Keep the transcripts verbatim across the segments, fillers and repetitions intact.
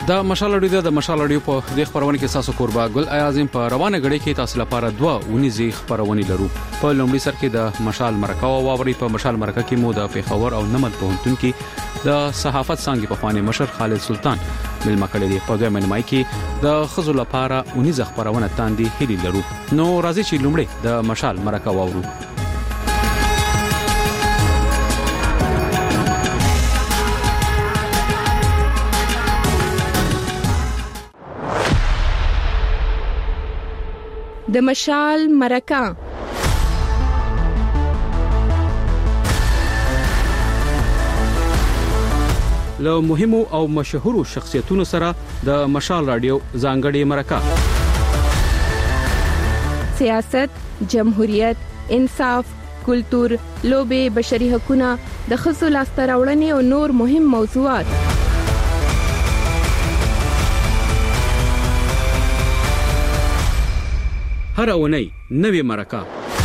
دا مشال اړیو د مشال اړیو په دې خبرونه کې تاسو قربا ګل اعظم په روانه غړي کې تاسو لپاره دوا ونیزي خبرونه لرو. په لومړي سر کې د مشال مرکه او واوري په مشال مرکه کې مو د پیښور او نمل پوهنتون کې د صحافت څنګه په خواني مشر خالد سلطان ملما کړی دی. په دویمه نیمه کې د خزو لپاره ونیزه خبرونه تاندي هلي لرو. نو راځي چې لومړی د مشال مرکه واورو. د مشال مرکه له مهمو او مشهورو شخصیتونو سره د مشال رادیو ځانګړي مرکه. سیاست، جمهوریت، انصاف، کلتور، لوبه، بشري حقوقونه، د ښځو لاسته راوړنې او نور مهم موضوعات. هر اونۍ نوې مرکه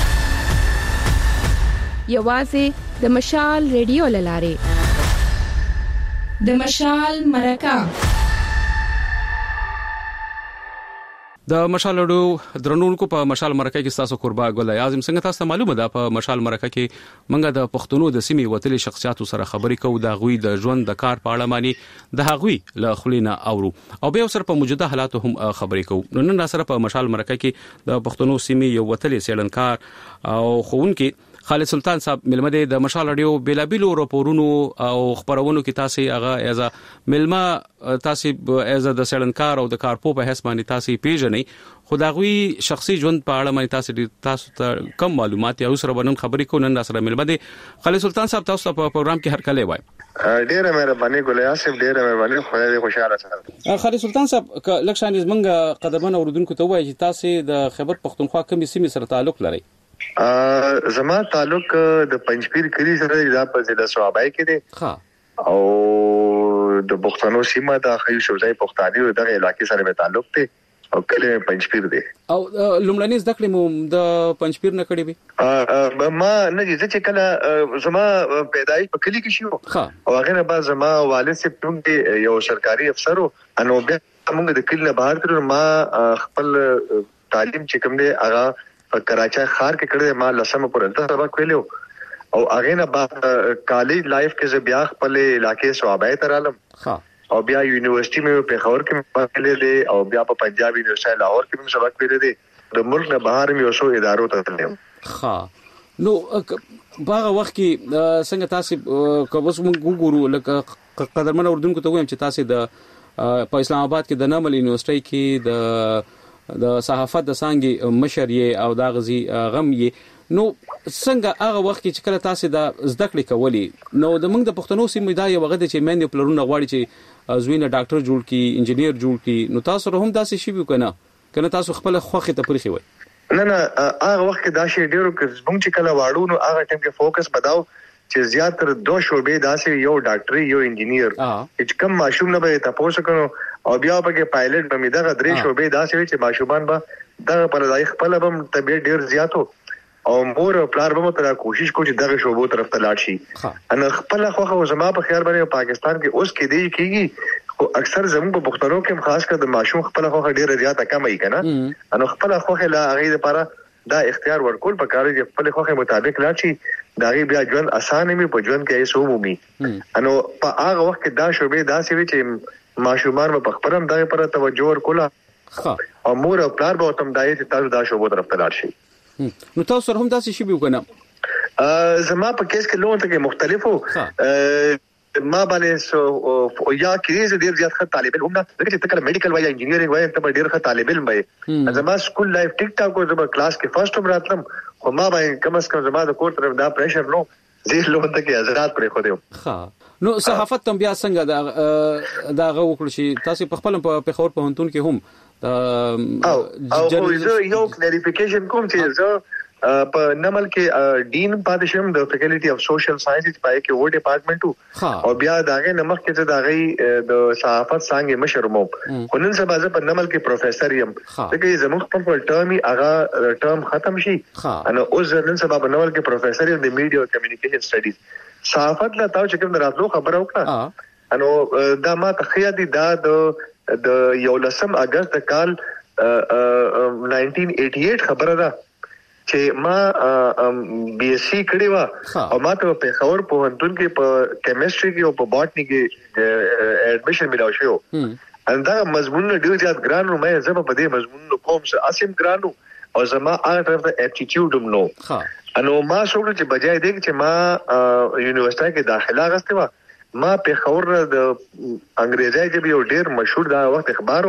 یوازې د مشال ریډیو لاره. د مشال مرکه د مشال اړو درنونکو په مشال مرکه کې تاسو قربا ګل اعظم څنګه تاسو معلومه ده په مشال مرکه کې منګه د پښتونو د سیمې وتلي شخصیتو سره خبرې کوو د غوي د ژوند د کار په اړه مانی د هغوی له خلینا اورو او به سره په موجوده حالاتو هم خبرې کوو. نن سره په مشال مرکه کې د پښتونو سیمې یو وتلي سیلنکار او خوونکي خالد سلطان صاحب ملما د مشال اړیو بلابلو راپورونو او خبرونو کې تاسو هغه ایزا ملما تاسو ایزا د سیلنکار او د کارپو په حساب باندې تاسو پیژنې خداغوي شخصي ژوند په اړه باندې تاسو تاسو ته کم معلومات یا سره ونن خبرې کو نن سره ملما د خالد سلطان صاحب تاسو په پروګرام کې هر کله وای. ډیره مهرباني ګولیا صاحب ډیره مهرباني خو دې خوشاله سره. خالد سلطان صاحب لکشان زمنګ قدمن اوردونکو ته وای چې تاسو د خیبر پختونخوا کومې سیمې سره تعلق لرئ؟ زما تعلق د پنځپیر کلی سره د په ضلع صوابای کې دی. ها او د پښتنو سیمه د خیو شوزای پښتاني دغه علاقې سره به تعلق دی او کله پنځپیر دی. او لومړنی ځکه مو د پنځپیر نه کړی وي؟ ما نه چې کله زما پیدایش په کلی کې شو او هغه نه بعد زما والد سي پټون یو سرکاري افسر انو بیا موږ د کلی نه بهر تر ما خپل تعلیم چې کوم دی هغه په کراچۍ ښار کې کړی ما لسمه پورې سبق ویلو او هغه نه بعد کالج لایف کې زه بیا خپل علاقې صوابای ته رالم او بیا یونیورسيټي مې په پیښور کې وکړلې دي او بیا په پنجاب یونیورسيټي لاهور کې مې سبق ویلې دي. د ملک نه بهر مې اوسو ادارو ته تلم. ها نو باغ وخت کې څنګه تاسو کوم وګورو لکه قدرمن اردوونکو ته وایم چې تاسو د په اسلام آباد کې د نمل یونیورسيټي کې د د صحافت د څنګه مشر یې او د غزي غم یې نو څنګه هغه وخت کې چې کله تاسو د زده کړې کولې نو د موږ د پښتنو سیمې دا یو وخت چې مېندې پلرونه غواړي چې زوینه ډاکټر جوړ کی انجینیر جوړ کی نو تاسو هم داسې شی وکنه کنه تاسو خپل خوخه ته پرخي وای؟ نه نه هغه وخت کې دا شی ډیرو کې موږ چې کله واړو نو هغه ټیم کې فوکس بداو چې زیاتره دوه شوبې داسې یو ډاکټري یو انجینیر چې کم ماشوم نه به تاسو کنو او بیا به پایلټ به می دغه درې شوبې داسې چې ماشومان به دغه پر ځای خپل به طبيعت ډیر زیاتو او مور پلار به متره کوشش کوي چې دغه شوبو طرف ته لاړ شي. ان خپل خوخه زما په خیال باندې پاکستان کې اوس کې دی کېږي خو اکثر زموږ په پښتنو کې خاص کر د ماشوم خپل خوخه ډیر زیاته کم ای کنه ان خپل خوخه لا هغه لپاره دا اختیار ورکول پکاره چې خپل خوخه مطابق لاړ شي دا بیا ژوند اسانه می په ژوند کې ایسو مومي. انو په هغه وخت کې دا شوبې داسې وي چې ماشومان په خپلم دغه پر توجه ورکوله او مور او پلار به تم دای چې تاسو دا شوبو طرف ته لاړ شي. نو تاسو هم داسې شی وکنه؟ زما په کیس کې لون ته مختلفو ما باندې سو یا کیز ډیر زیات ښه طالب علم نه لکه چې تکل میډیکل وای انجینیرینګ وای ته ډیر ښه طالب علم وای. زما سکول لایف ټیک ټاک او زما کلاس کې فرست هم راتلم خو ما باندې کم از کم زما د کور طرف دا پریشر نو زه لون ته کې حضرات پرې خو دیو. ها نو صحافت تم بیا څنګه دا دا غوکړ شي تاسو په خپل په پیښور پوهنتون کې هم او او زه یو کلیریفیکیشن کوم چې زه په نمل کې ډین پاتې شم د فیکلټي اف سوشل ساينسز پای کې و ډپارټمنټو او بیا داغه نمخ کې چې داغه د صحافت څنګه مشرمو خنن سبا زه په نمل کې پروفیسور یم چې زموږ په ټرمي هغه ټرم ختم شي انا اوس نن سبا په نمل کې پروفیسور یم د میډیا او کمیونیکیشن سټډیز صحافت لا تاسو چې کوم راتلو خبره وکړه انو دا ما تخیا دي دا د د یو لسم اگست کال نائنټین ایټي ایټ خبره ده چې ما بي اس سي کړی و او ما ته په خبر په هندون کې په کیمستري کې او په باټني کې اډمیشن ملاو شو اندا مضمون ډیر زیات ګرانو مې زما په دې مضمون کوم څه اسیم ګرانو او زما هغه طرف ته اپټیټیوډ نو ها انو ما شوړ چې بجای دې چې ما یونیورسيټي کې داخله غسته و ما په خبر د انګريزي ژبه یو ډیر مشهور دا وخت اخبارو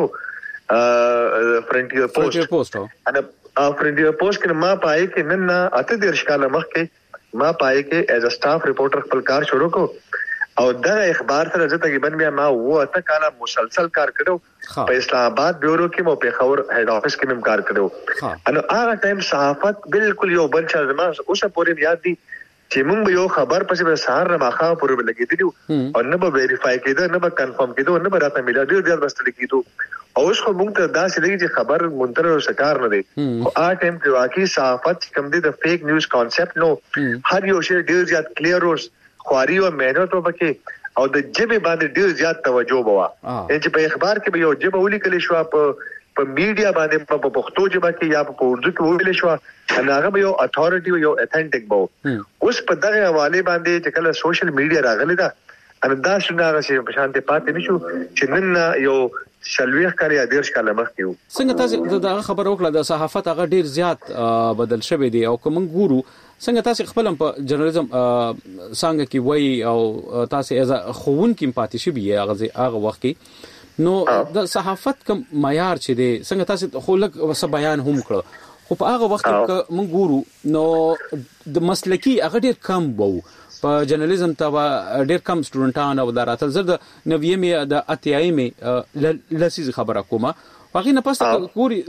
فرنټیر پوسټ انا فرنټیر پوسټ کې ما پای کې نن اته د ارشکاله مخ کې ما پای کې ایز ا سټاف ریپورټر خپل کار شروع کو او دا اخبار سره زه تقریبا بیا ما و اته کاله مسلسل کار کړو په اسلام آباد بیورو کې مو په خبر هډ افیس کې مم کار کړو انو هغه ټایم صحافت بالکل یو بل څه زما اوسه پورې یاد دي چې موږ یو خبر پسې به سهار رماخه پورې لګېدلو او نه به ویریفای کېده نه به کنفرم کېده نه به راته ملا ډیر ډیر بستل کېدو او اوس خو موږ ته دا چې لګي چې خبر منتر او شکار نه دي او هغه ټایم کې واقعي صحافت کوم دي د فیک نیوز کانسپټ نو هر یو شی ډیر زیات کلیر اوس خواري او مهنت وبکه او د جبه باندې ډیر زیات توجه بوا چې په اخبار کې به یو جبه ولیکل شو په په میډیا باندې په پښتو ژبه کې یا په اردو کې ولیکل شو هغه به یو اتھارټي یو اتھنټیک بو اوس په دغه حواله باندې چې کله سوشل میډیا راغلی دا ان دا څنګه چې په شانته پاتې نشو چې نن یو شلويخ کاری ادیرش کاله مخ کیو څنګه تاسو دا خبر وکړه د صحافت هغه ډیر زیات بدل شوی دی او کوم ګورو څنګه تاسو خپل په جرنالیزم څنګه کې وای او تاسو از خوون کې پاتې شي بي هغه هغه وخت کې نو د صحافت کوم معیار چې دی څنګه تاسو خو لک وس بیان هم کړ خو په هغه وخت کې موږ ګورو نو د مسلکی هغه ډیر کم وو په جرنالیزم ته ډیر کم سټوډنټان او دراتل زر د نویمه د اتیایمه لسیز خبره کومه واغې نه پسته ګوري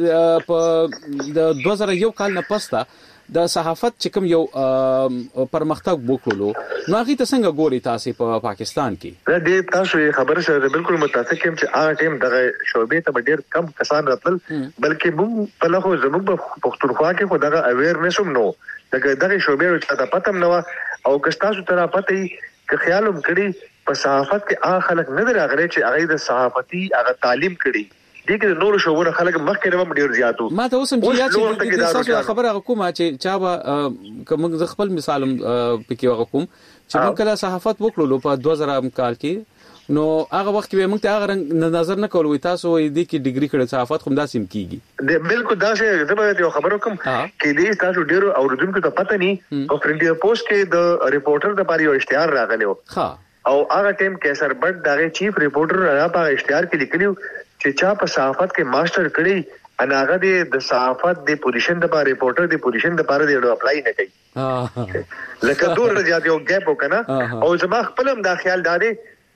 په د دوه زره یو کال نه پسته د صحافت چې کوم یو پرمختګ وکړو نو هغه ته څنګه ګوري تاسو په پاکستان کې د تاسو خبره سره بالکل متفق یم چې هغه ټیم دغه شوبې ته ډیر کم کسان راتل بلکې موږ په لغو زموږ په پښتونخوا کې خو دغه اویرنس هم نو دغه دغه شوبې ته پته نو او کستاسو ته پته ک خیالوم کړي په صحافت کې هغه خلک نه راغلي چې هغه د صحافتي هغه تعلیم کړي دغه نور شوونه خلک مخکې نه ډیر زیاتو ما ته اوسم چې یا چې خبره حکومت چې چا به کوم خپل مثالم پکې وغوم چې موږ کله صحافت وکړو په دوه زره کال کې نو هغه وخت کې موږ ته هغه نظر نه کولو تاسو دې کې ډیګري کړې صحافت کوم داسې کیږي د بالکل داسې زبر یو خبرو کوم کې دې تاسو ډیرو اوردونکو ته پته ني او فرنټیر پوسټ کې د ریپورټر د پاره یو اشتهار راغلی ها او هغه ټیم کیسر بټ دغه چیف ریپورټر هغه په اشتهار کې لیکلیو چې چا په صحافت کې ماستر کړی ان هغه د صحافت د پوزیشن د پاره ریپورټر د پوزیشن د پاره دی اپلای نه کوي لکه دور زیات یو ګیپ وکنه او زما خپل هم دا خیال داري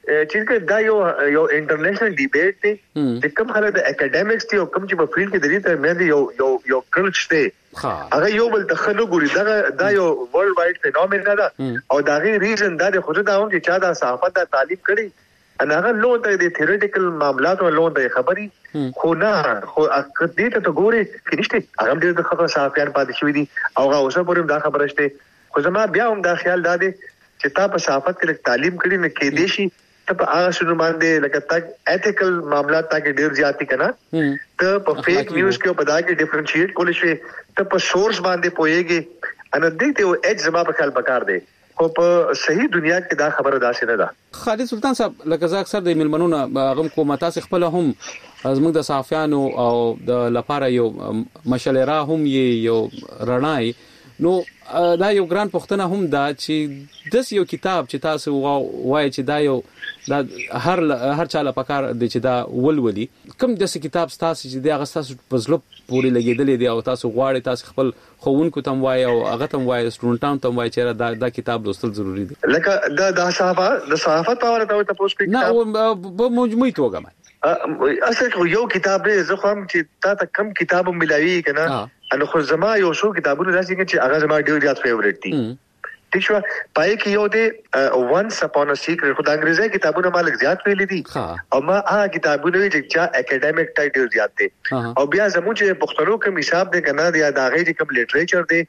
چې دا یو یو انټرنیشنل ډیبیټ دی چې کوم خلک د اکیډمیکس دی او کوم چې په فیلډ کې د دې مې یو یو یو کلچ دی هغه یو بل تخلو ګوري دا دا یو ورلد وایډ فینومنا ده او دا غي ریزن دا د خود دا هم چې چا د صحافت د تعلیم کړي ان هغه لو ته د تھیوریټیکل معاملات او لو ته خبري خو نه خو دې ته ګوري کېشته هغه دې د خبره صحافیان پاتې شوی دي او هغه اوسه پورې دا خبره شته خو زما بیا هم دا خیال دا دی چې تا په صحافت کې تعلیم کړي نه کې دي شي ته په هغه شنو باندې لکه تک ایتیکل معاملات تاکي ډیر زیاتی کنه ته په فیک نیوز کې په دا کې ډیفرنشیټ کول شي ته په سورس باندې پويږي ان دې ته او اج زما په خیال پکار دی خو په صحیح دنیا کې دا خبره داسې نه ده خالد سلطان صاحب لکه زه اکثر د ملمنونو غم کوم تاسو خپل هم زموږ د صحافیانو او د لپاره یو مشالره هم یو رڼای نو دا یو ګران پښتنه هم دا چې د یو کتاب چې تاسو وایي چې دا یو دا هر هر چا له پکار د چې دا ولولي کوم د کتاب تاسو چې دا غستاسو په زلب پورې لګیدلې دی او تاسو غواړئ تاسو خپل خوونکو تم وایي او هغه تم وایي سټوډنټان تم وایي چې دا دا کتاب لوستل ضروری دي لکه دا د صحافت د صحافت په اړه تاسو پوښتنه کوي نه په مجموعي توګه ما اصل یو کتاب دی زه خو هم چې تا ته کم کتاب ملایي کنه ان خو زما یو شو کتابونه راځي چې هغه زما ډیر زیات فیوریټ دي ٹھیک شو پای کې یو دی وانس اپون ا سیکرټ خو د انګریزي کتابونه مالک زیات ویل دي او ما هغه کتابونه چې چا اکیډمیک ټایټل زیات دي او بیا زموږ چې پښتنو کوم حساب دی کنه یا د هغه کوم لټریچر دی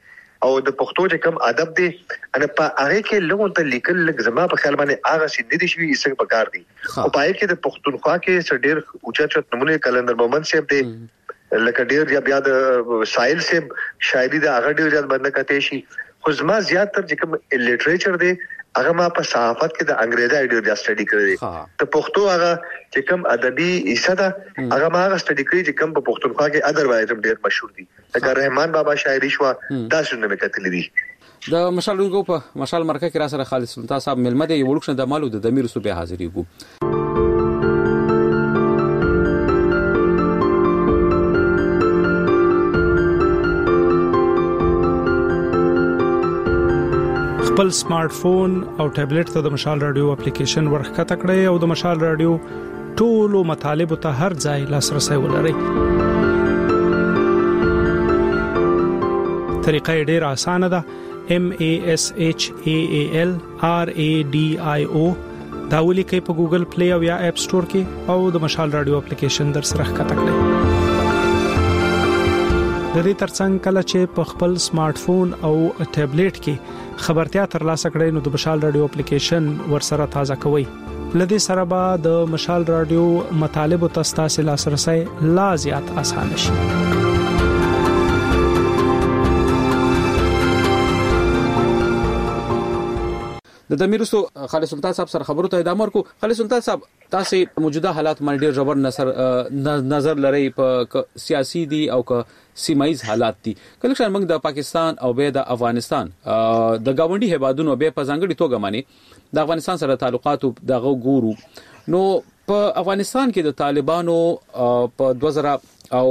او د پښتو چې کوم ادب دی ان په هغه کې لږ ته لیکل لږ زما په خیال باندې هغه سي ندي شوی څنګه پکار دي او پای کې د پښتونخوا کې سړ ډیر اوچا چت نمونه کلندر محمد صاحب دی لکه ډیر یا بیا د سایل صاحب شاعري د هغه ډیر ځات باندې کته شي خو زما زیاتره چې کوم لیټریچر دی هغه ما په صحافت کې د انګریزي ډیر ځا سټډي کړی ته پښتو هغه چې کوم ادبي حصہ ده هغه ما هغه سټډي کړی چې کوم په پښتونخوا کې ادروایز ډیر مشهور دي لکه رحمان بابا شاعري شو دا څنګه مې کتلې دي د مشال لونکو په مشال مرکه کې را سره خالد سلطان صاحب ملمه دی یو لوکشن د مالو د دمیر صوبې حاضرې وو خپل سمارټ فون او ټابلیټ ته د مشال رادیو اپلیکیشن ورخکته کړئ او د مشال رادیو ټولو مطالب ته هر ځای لاسرسي ولرئ. طریقه ډیره اسانه ده. M A S H A A L R A D I O دا ولیکئ په ګوګل پلی او یا اپ سٹور کې او د مشال رادیو اپلیکیشن در سره ښکته کړئ. د دې ترڅنګ کله چې په خپل سمارټ فون او ټابلیټ کې خبرتیا ترلاسه کړئ نو د مشال رادیو اپلیکیشن ورسره تازه کوئ. لدې سره به د مشال رادیو مطالب او تاسو لاسرسي لا زیات اسانه شي. د دمیرستو خالد سلطان صاحب سره خبرو ته ادامه ورکو. خالد سلطان صاحب تاسو موجوده حالات باندې ډیر جبر نظر نظر لري په سیاسي دي او ک سیمایز حالات دي. کله چې موږ د پاکستان او به د افغانستان د گاونډي هیوادونو به په ځانګړي توګه معنی د افغانستان سره تعلقات دغه ګورو نو په افغانستان کې د طالبانو په دوه زره او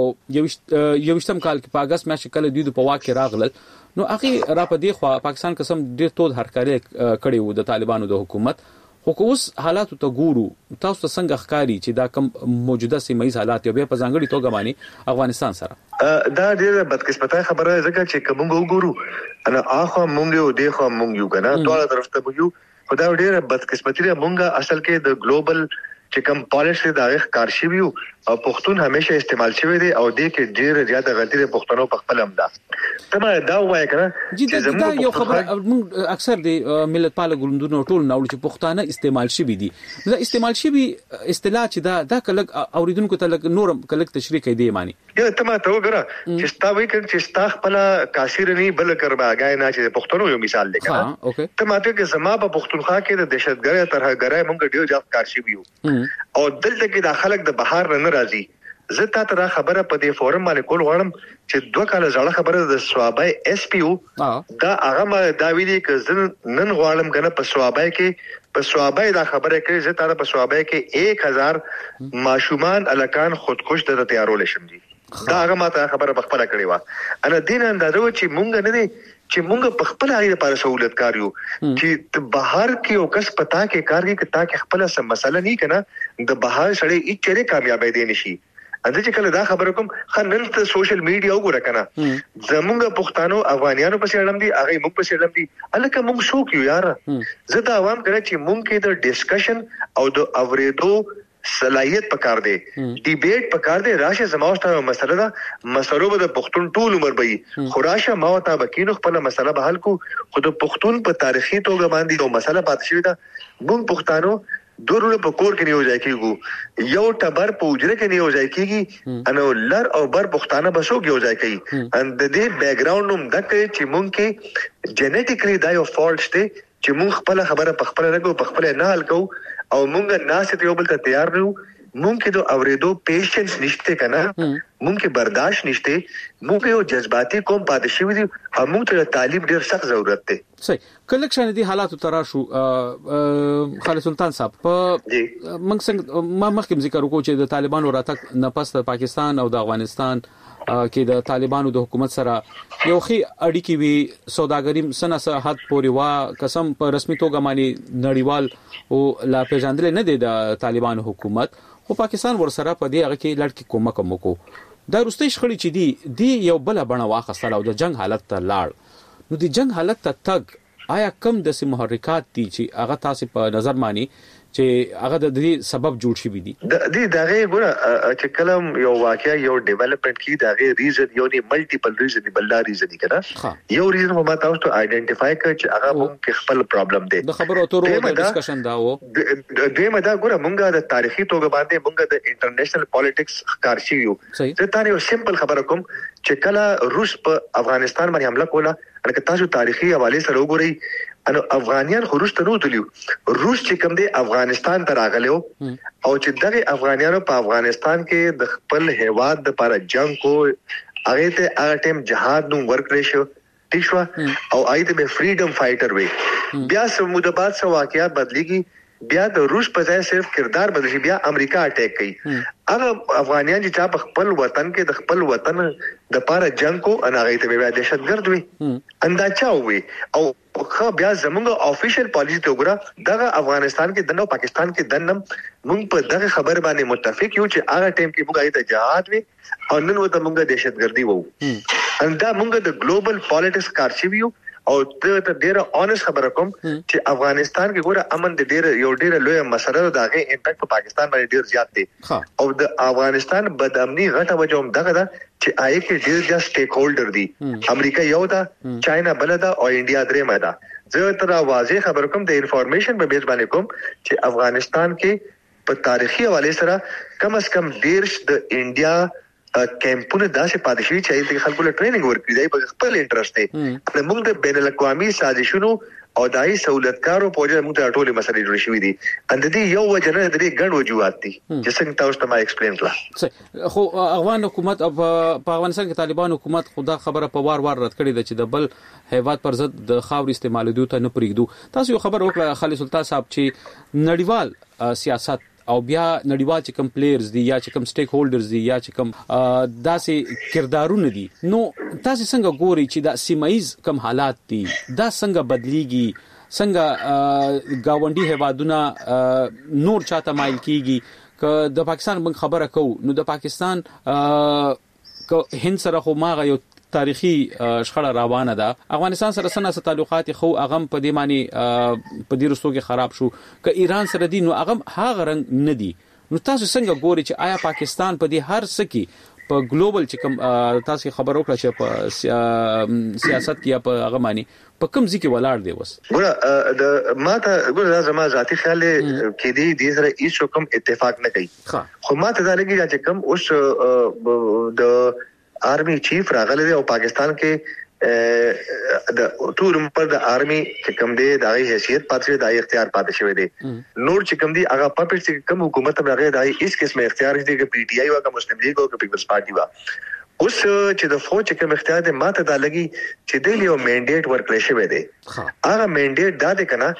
یوشتم کال کې په اگست میاشت کې د دوی په واک کې راغلل نو هغه را په دی خو پاکستان قسم ډیر تود هرکاري کړي وو د طالبانو د حکومت خو اوس حالات ته ګورو تاسو څنګه ښکاری چې دا کم موجوده سیمایي حالات یو په ځانګړي توګه معنی افغانستان سره دا ډیره بدقسمتای خبره ځکه چې کوم وګورو انا اخو مونږ یو دی خو مونږ یو کنه ټول طرف ته یو خدای ډیره بدقسمتي مونږه اصل کې د ګلوبل چې کوم پالیسی دا ښکار شي وي او پښتون همیشه استعمال شوی دی او د کې ډیره زیاته غلطي د پښتنو په خپل هم ده تمه دا وایي کنه چې دا یو خبره موږ اکثر د ملت پال ګوندونو ټول ناول چې پښتانه استعمال شي دي دا استعمال شي اصطلاح چې دا دا کله اوریدونکو ته لګ نورم کله تشریح کوي دی معنی یا تمه ته وګوره چې ستا وایي چې ستا خپل کاشیر نه بل کرباګای نه چې پښتنو یو مثال دی کنه تمه ته چې زما په پښتونخوا کې د دهشتګرۍ ترهګرۍ موږ ډیر ځات کار شي ویو او دلته کې د خلک د بهار نه راځي زه تاسو را خبره په دې فورم باندې کول غواړم چې دوه کاله ځړه خبره د سوابای اس پی او دا هغه ما دا ویلي ک نن غواړم کنه په سوابای کې په سوابای دا خبره کوي زه تاسو په سوابای کې ایک هزار ماشومان الکان خودکش ته تیارول شم دي دا هغه ما ته خبره بخپله کړې و انا دین اندازو چې مونږ نه دي چې مونږ په خپل اړه لپاره سہولت کاریو چې بهر کې او کس پتا کې کار کې کتا کې خپل سم مسله نه کنه د بهر سړی هیڅ چیرې کامیابی دی نشي اته چې کله دا خبره کوم خنن ته سوشل میډیا وګوره کنه زمونږ پښتانو افغانانو په سیړم دي هغه موږ په سیړم دي الکه موږ شو کیو یار زه دا عوام کړه چې موږ کې د ډسکشن او د اوریدو صلاحیت پکار دی ډیبیټ پکار دی راشه زموږه مسله ده مسلو به د پښتون ټول عمر به خراشه ما وتا بکینو خپل مسله به حل کو خود پښتون په تاریخي توګه باندې یو مسله پات شوی ده موږ پښتانو دورونه په کور کې نه وځي کیږي یو ټبر په وجره کې نه وځي کیږي انو لر او بر پښتانه بسو کې وځي کوي ان د دې بیک گراوند هم د کوي چې مونږ کې جنټیکلی دا یو فالټ دی چې مونږ خپل خبره په خپل رګو په خپل نه حل کوو او مونږ ناسته یو بل ته تیار نه مونږ کې د اوریدو پیشنس نشته کنه مونږ کې برداشت نشته مونږ یو جذباتي قوم پاتې شوی دي او مونږ ته تعلیم ډیر سخت ضرورت دی صحیح کله چې دي حالات تراشو خالد سلطان صاحب په موږ څنګه ما مخکې ذکر وکړو چې د طالبانو راتګ نه پس د پاکستان او د افغانستان کې د طالبانو د حکومت سره یو خي اړیکی وی سوداګری سنه سره حد پورې وا قسم په رسمي توګه معنی نړیوال او لا پیژندل نه دي د طالبانو حکومت خو پاکستان ورسره په دې هغه کې لړکی کومک کومکو دا روستي شخړې چې دي دی یو بل بڼه واخصله او د جنگ حالت ته لاړ نو د جنگ حالت ته تګ آیا کم د سي محرکات دي چې هغه تاسو په نظر مانی چې هغه د دې سبب جوړ شي دي د دې دغه ګوره چې کلم یو واقعیا یو ډیولپمنٹ کی دغه ریزن یو نه ملټیپل ریزن دی بلدا ریزن دی کنه یو ریزن مو تاسو ته آئیډینټیفای کړ چې هغه مونږ خپل پرابلم دی د خبرو اترو د ډسکشن دا و د مدا ګوره مونږه د تاریخي توګه باندې مونږه د انټرنیشنل پالیټکس ښکار شي یو زه تا یو سمپل خبره کوم چې کله روس په افغانستان باندې حمله کوله لکه تاسو تاریخي حواله سره وګورئ انو افغانیان خو روس ته نو تلیو روس چې کوم دی افغانستان ته راغلیو او چې دغه افغانیانو په افغانستان کې د خپل هیواد د لپاره جنگ کو هغه ته هغه ټیم جهاد نو ورک ریشو تیشوا او ایته به فریډم فایټر وي بیا سموده بعد سو واقعیات بدلیږي بیا د روس په ځای صرف کردار بدلی بیا امریکا اٹیک کوي هغه افغانیان چې په خپل وطن کې د خپل وطن د لپاره جنگ کو ان هغه ته بیا دهشتګرد وي انداچا وي او خو بیا زموږ افیشل پالیسی ته وګوره دغه افغانستان کې دنه پاکستان کې دنم موږ په دغه خبر باندې متفق یو چې هغه ټیم کې موږ ایته جهاد وي او نن وته موږ دهشتګردي وو اندا موږ د ګلوبل پالیټکس کارشي وو او ته ډیره اونست خبره کوم چې افغانستان کې ګوره امن د ډیره یو ډیره لوی مسله ده دغه امپیکټ په پاکستان باندې ډیر زیات دی او د افغانستان بدامني غټه وجه هم دغه ده چې آی کې ډیر ځا سټیک هولډر دي امریکا یو ده چاینا بل ده او انډیا درې مده زه تر واضح خبر کوم د انفارمیشن په بیس باندې کوم چې افغانستان کې په تاریخي حواله سره کم از کم دیرش د انډیا کیمپونه داسې پاتې شي چې د خلکو له ټریننګ ورکړي دی په خپل انټرست دی موږ د بین الاقوامي سازشونو او دای سہولتکارو په وجه موږ ته ټولې مسلې جوړې شوې دي اند دې یو وجه نه درې ګڼ وجوهات دي چې څنګه تاسو ته ما ایکسپلین کړه خو افغان حکومت په افغانستان کې طالبان حکومت خدا خبره په وار وار رد کړې ده چې د بل هیواد پر ضد د خاور استعمالېدو ته نه پرېږدو تاسو یو خبر وکړه خالد سلطان صاحب چې نړیوال سیاست او بیا نړیوال چې کوم پلیئرز دي یا چې کوم سټیک هولډرز دي یا چې کوم داسې کردارونه دي نو تاسو څنګه ګوري چې دا سیمایز کوم حالات دي دا څنګه بدليږي څنګه گاونډي هیوادونه نور چاته مایل کیږي ک د پاکستان بن خبره کو نو د پاکستان ک هند سره خو ماغه یو تاریخي شخړه روانه ده افغانستان سره سره تعلقات خو اغم په دې معنی په دې رسو کې خراب شو ک ایران سره دي نو اغم هاغه رنگ نه دي نو تاسو څنګه ګوري چې آیا پاکستان په دې هر څه کې په ګلوبل چې کوم تاسو خبر وکړه چې په سیاست کې په هغه معنی په کوم ځکه ولاړ دی وس ګوره د ماته ګوره زما ذاتی خیال کې دی د سره هیڅ کوم اتفاق نه کوي خو ماته دا لګي چې کوم اوس د آرمی چیف راغله او پاکستان کې د ټول پر د آرمی چې کوم دی د حیثیت پاتې د اختیار پاتې شوی دی نور چې کوم دی هغه پپټ چې کوم حکومت راغی د هیڅ قسمه اختیار دی چې پی ټی آی او د مسلم لیگ او د پیپلز پارټي وا اوس چې د فوج کوم اختیار دی ماته دا لګي چې د یو منډیټ ورکړی شوی دی هغه منډیټ دا دی کنه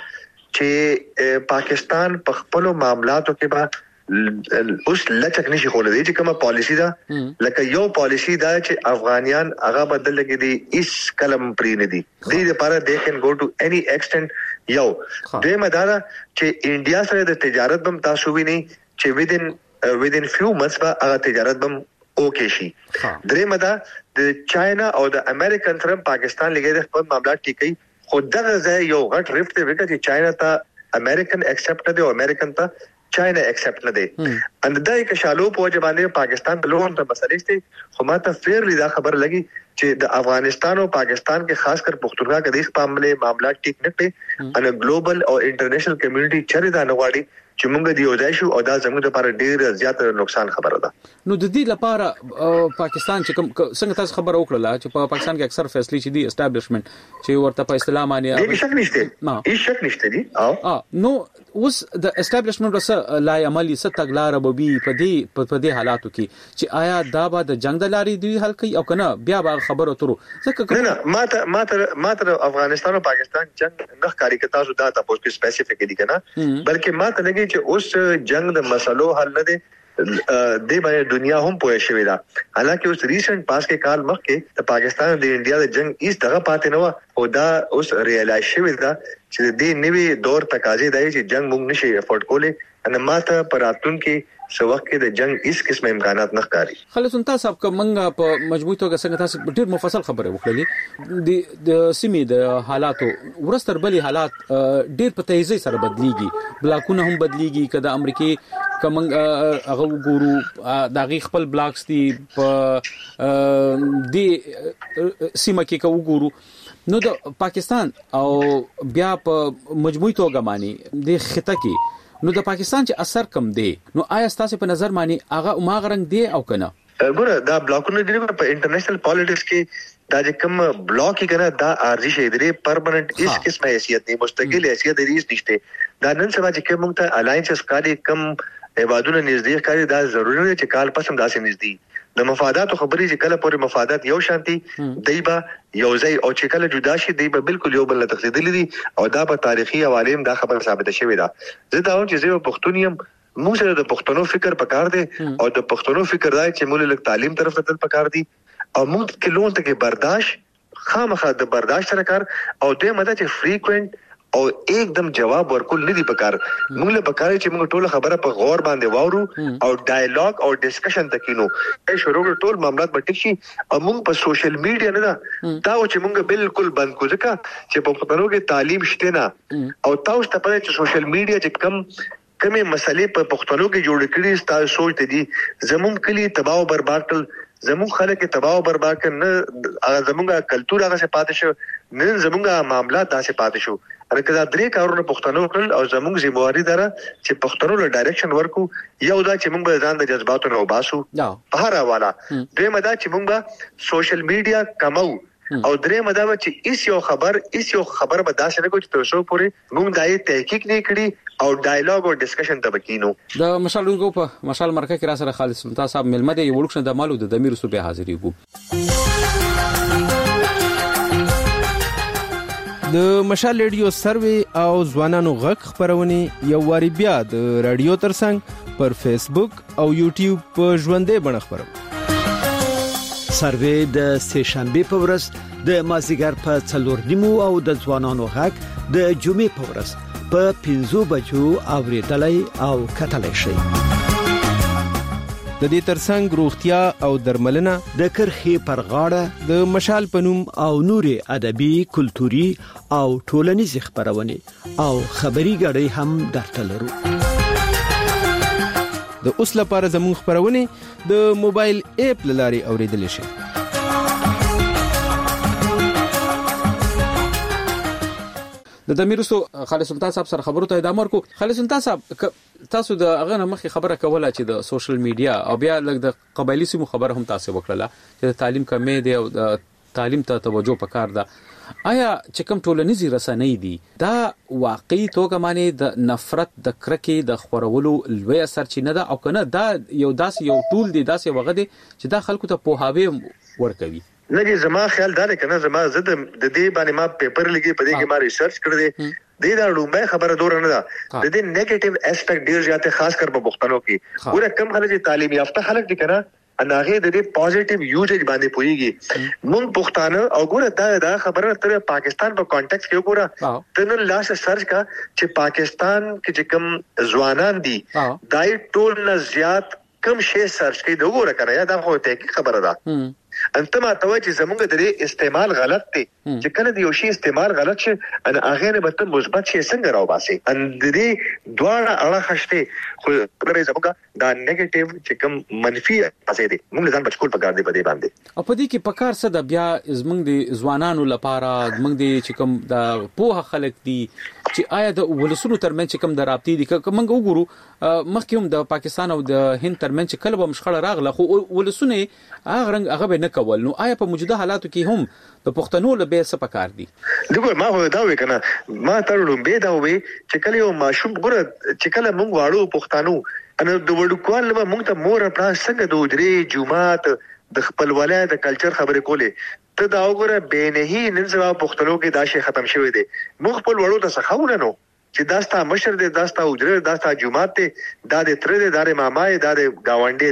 چې پاکستان په خپل معاملاتو کې با اوس لچک نشي خولې چې کومه پالیسی ده لکه یو پالیسی ده چې افغانیان هغه بدل لګي دي اس کلم پرې نه دي دې لپاره they can go to any extent یو دې مدار چې انډیا سره د تجارت بم تاسو ویني چې within uh, within few months با هغه تجارت بم اوکې شي درې مدار د چاینا او د امریکن سره پاکستان لګي د خپل معاملات ټیکي خو دغه ځای یو غټ ریفت دی چې چاینا ته امریکن ایکسپټ دی او امریکن ته چاینا ایکسپټ نه دی اند دای که شالو په وجه باندې پاکستان په لوون ته مسلې دي خو ماته فیرلی دا خبر لګي چې د افغانستان او پاکستان کې خاص کر پښتونخوا کې د په معاملې معاملات ټیک نه کړي ان ګلوبل او انټرنیشنل کمیونټي چره دا نغواړي چې موږ دی وځای شو او دا زموږ لپاره ډیر زیات نقصان خبره ده نو د دې لپاره پاکستان چې کوم څنګه تاسو خبر وکړه چې په پاکستان کې اکثر فیصله چې دی اسټابلیشمنت چې ورته په اصطلاح باندې هیڅ شک نشته هیڅ شک نشته دي او نو اوس د اسټابلیشمنت سره لا عملی ست تګلار به په دې په دې حالاتو کې چې آیا دا به د جنگ د لارې دی حل کوي او کنه بیا به خبرو ترو ځکه نه ماته ماته ماته افغانستان او پاکستان جنگ نه کاری کې تاسو دا تاسو کې سپیسیفیک دي کنه بلکې ماته لګي چې اوس جنگ د مسلو حل نه دي د باندې دنیا هم پوه شوې ده حالکه اوس ریسنت پاس کې کال مخکې د پاکستان د انډیا د جنگ ایس دغه پاتې نه و او دا اوس ریالایز شوې ده چې د دې نوې دور تقاضې دی چې جنگ موږ نشي افورد کولای ان ماته پراتون کې سو وخت کې د جنگ هیڅ قسم امکانات نه ښکاري. خالص تاسو په منګه په مجموعي توګه څنګه تاسو ډیر مفصل خبره وکړلې د د سیمې د حالاتو ورستر بلی حالات ډیر په تیزی سره بدليږي، بلاکونه هم بدليږي. کله امریکای کوم هغه وګورو دغه خپل بلاکس دي په دې سیمه کې کو وګورو، نو د پاکستان او بیا په مجموعي توګه باندې د خطه کې نو د پاکستان چې اثر کم دی، نو آیا ستاسو په نظر باندې هغه ما غرنګ دی او کنه؟ ګوره دا بلاکونه دی په انټرنیشنل پالیټکس کې دا چې کوم بلاک کې کنه دا ارزش دی پرمننت هیڅ قسمه حیثیت نه مستقل حیثیت دی نشته. دا نن سبا چې کوم ته الاینسز کاري کم ایوادونه نږدې کاري دا ضروري دی چې کال پسم داسې نږدې د مفادات خبرې چې کله پورې مفادات یو شانتي دایبا یو ځای او چې کله جدا شي دایبا بالکل یو بل تخصیدل دي او دا په تاریخي حواله دا خبره ثابته شوې ده. زه دا وایم چې زه پښتونیم موږ سره د پښتنو فکر پکار دی او د پښتنو فکر راځي چې موږ له تعلیم طرف ته تل پکار دي او موږ کې لون ته کې برداشت خامخا د برداشت سره کار او د مده چې فریکوئنٹ او एकदम جواب ورکول نه دی پکار. موږ له پکاري چې موږ ټول خبره په غور باندې واورو او ډایالوګ او ډسکشن تکینو ای شروع ټول معاملات به ټیک شي او موږ په سوشل میډیا نه دا دا چې موږ بالکل بند کو ځکه چې په پښتنو کې تعلیم شته نه او تاسو ته پته چې سوشل میډیا چې کم کمې مسلې په پښتنو کې جوړ کړي تاسو سوچ دي زمون کلی تباہ او برباد کړ، زمون خلک تباہ او برباد کړ، نه زمونږه کلچر هغه څه پاتې شو، نه زمونږه معاملات داسې پاتې شو. هرکدا درې کارونه پښتنو کړل او زمونږ ذمہواری دره چې پښتنو له ډایرکشن ورکو. یو دا چې موږ به ځان د جذباتو نه وباسو په هر حواله، دویم دا چې موږ به سوشل میډیا کمو او درې مدا چې ایس یو خبر ایس یو خبر به داسې نه کوي چې تاسو پورې موږ دای تحقیق نه کړی او ډایالوګ او ډسکشن ته بکینو. د مشالونکو په مشال مرکه کې را سره خالص سلطان صاحب ملمه دی وړوښنه د مالو د دمیر صوبې حاضرې وو. د مشال ریډیو سروي او ځوانانو غږ خبرونه یو واری بیا د رادیو ترڅنګ پر فیسبوک او یوټیوب په ژوندې بڼه خبرو. سروي د سه شنبه په ورځ د مازیګر په څلور نیمو او د ځوانانو غږ د جمعې په ورځ په پنځو بجو اوریدلای او کتلای شي. د دې ترڅنګ روغتیا او درملنه د کرخې پر غاړه د مشال پنوم او نوري ادبي کلتوري او ټولنیز خبرونه او خبري غړي هم درته لرو. د اوس لپاره زموږ خبرونه د موبایل اپ لاري اوریدل شي. د دمیرسو خالص سلطان صاحب سره خبرو ته ادامه ورکو. خالص سلطان صاحب تاسو د هغه نه مخې خبره کوله چې د سوشل میډیا او بیا لږ د قبایلی سیمو خبره هم تاسو وکړه چې د تعلیم کمې دی او د تعلیم ته توجه پکار ده. آیا چې کوم ټولنیزي رسنۍ دي دا واقعي توګه معنی د نفرت د کرکې د خورولو لوی سرچینه ده او کنه دا یو داس یو ټول دی داس یو وغه دی چې دا خلکو ته پوهاوی ورکوي؟ نه زما خیال دا دی کنه زما زه د دې باندې ما پیپر لګي په دې کې ما ریسرچ کړی دی. د دې لومبه خبره دور نه ده د دې نیگیټیو اسپیکټ ډیر زیاته خاص کر په پښتنو کې ګوره کم خلک تعلیم یافته خلک دي کنه اناغه د دې پوزټیو یوزیج باندې پويږي. مونږ پښتانه او ګوره دا دا خبره تر پاکستان په کانټیکس کې ګوره تنن لاس سرچ کا چې پاکستان کې چې کم ځوانان دي دای ټول نه زیات کم شی سرچ کوي دا ګوره کنه یا دا خو ته خبره ده. انت ما ته چې زمونږ د دې استعمال غلط دی چې کله د یو شی استعمال غلط شي ان هغه نه به مثبت شي څنګه راو باسي ان د دې دواړه اړه خشته خو غره زمونږ دا نیگیټیو چې کوم منفي اسې دي موږ ځان بچکول پکار دی په دې باندې. او په دې کې پکار څه د بیا زمونږ د ځوانانو لپاره زمونږ د چې کوم د پوهه خلک دي چې آیا د ولسونو ترمن چې کوم د رابطې دي که موږ وګورو مخکې هم د پاکستان او د هند ترمن چې کله به مشخړه راغله خو ولسونه هغه رنګ هغه نه کول. نو آیا په موجوده حالاتو کې هم د پښتنو له به څه پکار دي؟ دغه ما هو دا وې کنه ما ترلم به دا وې چې کله یو ماشوم ګره چې کله موږ واړو پښتنو ان د وړوکوال له موږ ته مور پلا څنګه د وجري جمعات د خپل ولایت د کلچر خبرې کولې ته دا وګوره به نه هی نن سبا پښتنو کې دا شی ختم شوی دی. موږ خپل وړو ته څخه نو چې داستا مشر دی داستا وجره داستا جمعات دی دا د تر دی دا د مامای دا د گاونډي دی